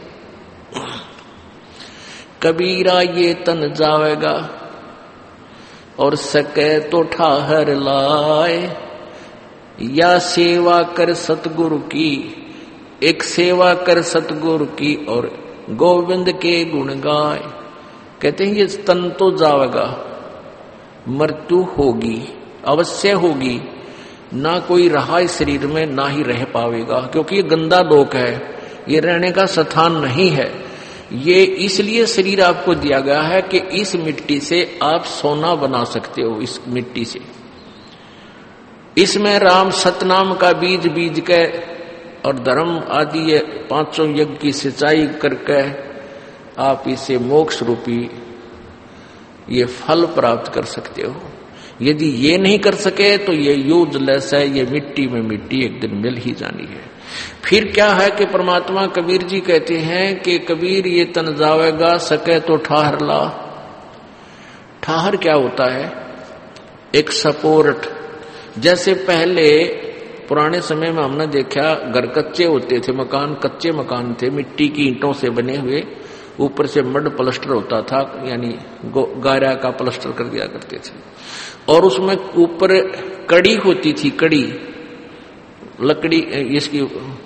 कबीरा ये तन जावेगा और सके तो ठाहर लाए, या सेवा कर सतगुरु की, एक सेवा कर सतगुरु की और गोविंद के गुण गाए। कहते हैं ये तन तो जावेगा, मृत्यु होगी, अवश्य होगी, ना कोई रहा इस शरीर में, ना ही रह पावेगा, क्योंकि ये गंदा लोक है, ये रहने का स्थान नहीं है। ये इसलिए शरीर आपको दिया गया है कि इस मिट्टी से आप सोना बना सकते हो। इस मिट्टी से, इसमें राम सतनाम का बीज बीज के और धर्म आदि ये 500 यज्ञ की सिंचाई करके आप इसे मोक्ष रूपी ये फल प्राप्त कर सकते हो। यदि ये नहीं कर सके तो ये यूजलेस है, ये मिट्टी में मिट्टी एक दिन मिल ही जानी है। फिर क्या है कि परमात्मा कबीर जी कहते हैं कि कबीर ये तन जावेगा, सके तो ठाहर ला। ठाहर क्या होता है? एक सपोर्ट। जैसे पहले पुराने समय में हमने देखा, घर कच्चे होते थे, मकान कच्चे मकान थे, मिट्टी की ईंटों से बने हुए, ऊपर से मड प्लास्टर होता था, यानी गारा का प्लास्टर कर दिया करते थे। और उसमें ऊपर कड़ी होती थी, कड़ी लकड़ी, इसकी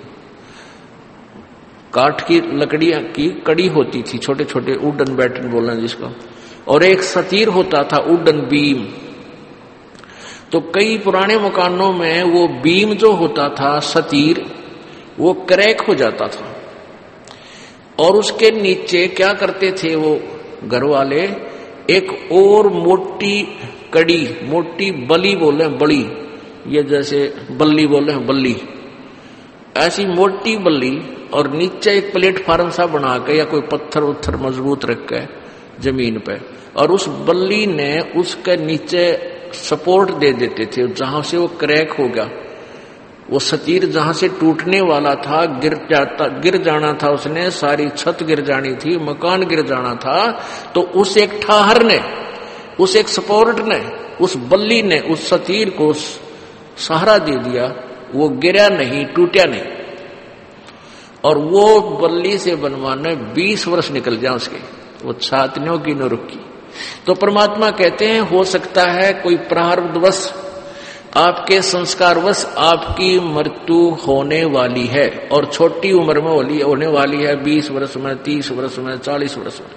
काठ की लकड़ियां की कड़ी होती थी, छोटे छोटे वुडन बैटन बोलना जिसको। और एक सतीर होता था, वुडन बीम। तो कई पुराने मकानों में वो बीम जो होता था, सतीर, वो क्रैक हो जाता था। और उसके नीचे क्या करते थे वो घर वाले, एक और मोटी कड़ी, मोटी बली बोले, बड़ी, ये जैसे बल्ली बोले बल्ली, ऐसी मोटी बल्ली, और नीचे एक प्लेटफार्म सा बना के या कोई पत्थर उत्थर मजबूत रख के जमीन पे, और उस बल्ली ने उसके नीचे सपोर्ट दे देते थे। जहां से वो क्रैक हो गया, वो सतीर जहां से टूटने वाला था, गिर जाना था, उसने सारी छत गिर जानी थी, मकान गिर जाना था, तो उस एक ठाहर ने, उस एक सपोर्ट ने, उस बल्ली ने उस सतीर को सहारा दे दिया। वो गिरा नहीं, टूटा नहीं। और वो बल्ली से बनवाने 20 वर्ष निकल जाए उसके, वो छातनियों की न रुकी। तो परमात्मा कहते हैं, हो सकता है कोई प्रारब्धवश, आपके संस्कारवश आपकी मृत्यु होने वाली है, और छोटी उम्र में होने वाली है, 20 वर्ष में, 30 वर्ष में, 40 वर्ष में।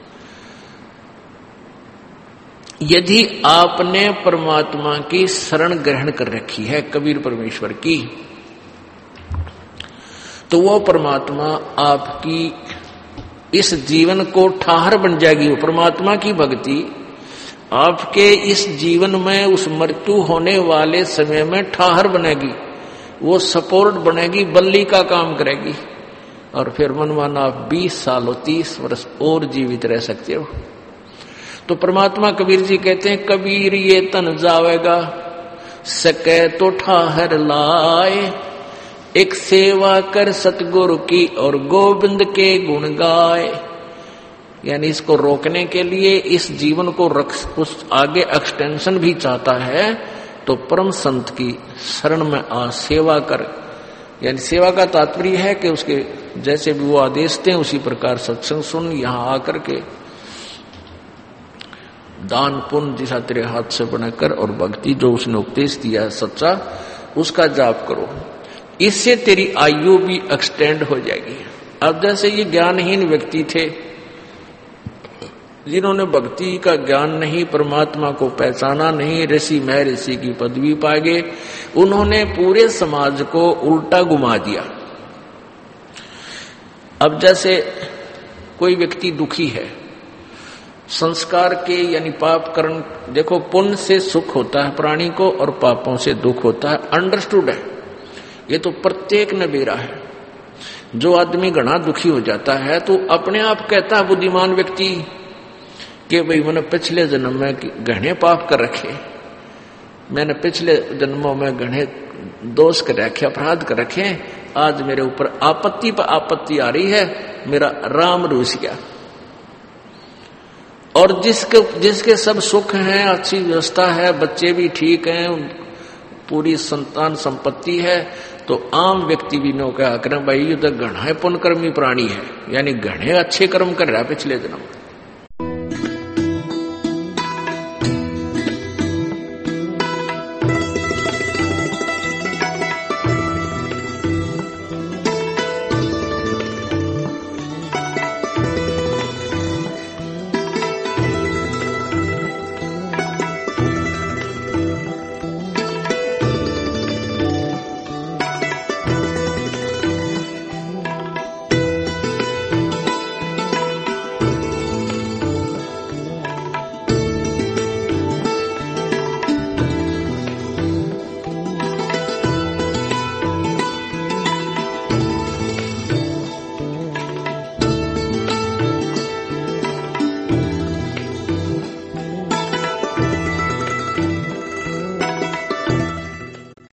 यदि आपने परमात्मा की शरण ग्रहण कर रखी है, कबीर परमेश्वर की, तो वो परमात्मा आपकी इस जीवन को ठाहर बन जाएगी। वो परमात्मा की भक्ति आपके इस जीवन में उस मृत्यु होने वाले समय में ठाहर बनेगी, वो सपोर्ट बनेगी, बल्ली का काम करेगी। और फिर मनमाना आप 20 साल 30 वर्ष और जीवित रह सकते हो। तो परमात्मा कबीर जी कहते हैं, कबीर ये तन जावेगा, सके तो ठाहर लाए, एक सेवा कर सतगुरु की और गोविंद के गुण गाए। यानी इसको रोकने के लिए, इस जीवन को उस आगे एक्सटेंशन भी चाहता है, तो परम संत की शरण में आ सेवा कर, यानी सेवा का तात्पर्य है कि उसके जैसे भी वो आदेश दें उसी प्रकार सत्संग सुन, यहां आकर के दान पुण्य दिशा तेरे हाथ से बनाकर और भक्ति जो उसने उपदेश दिया है सच्चा, उसका जाप करो। इससे तेरी आयु भी एक्सटेंड हो जाएगी। अब जैसे ये ज्ञानहीन व्यक्ति थे जिन्होंने भक्ति का ज्ञान नहीं, परमात्मा को पहचाना नहीं, ऋषि महर्षि की पदवी पा गए, उन्होंने पूरे समाज को उल्टा घुमा दिया। अब जैसे कोई व्यक्ति दुखी है, संस्कार के यानी पाप कर्म, देखो पुण्य से सुख होता है प्राणी को और पापों से दुख होता है, अंडरस्टूड है, ये तो प्रत्येक ने बेरा है। जो आदमी घना दुखी हो जाता है तो अपने आप कहता है बुद्धिमान व्यक्ति कि भाई मैंने पिछले जन्म में घने पाप कर रखे, मैंने पिछले जन्मों में घने दोष कर रखे, अपराध कर रखे, आज मेरे ऊपर आपत्ति पर आपत्ति आ रही है, मेरा राम रूस गया। और जिसके सब सुख हैं, अच्छी व्यवस्था है, बच्चे भी ठीक हैं, पूरी संतान संपत्ति है, तो आम व्यक्ति भी नो क्या करें, भाई ये तो घना पुण्यकर्मी प्राणी है, यानी घने अच्छे कर्म कर रहा है पिछले जन्म।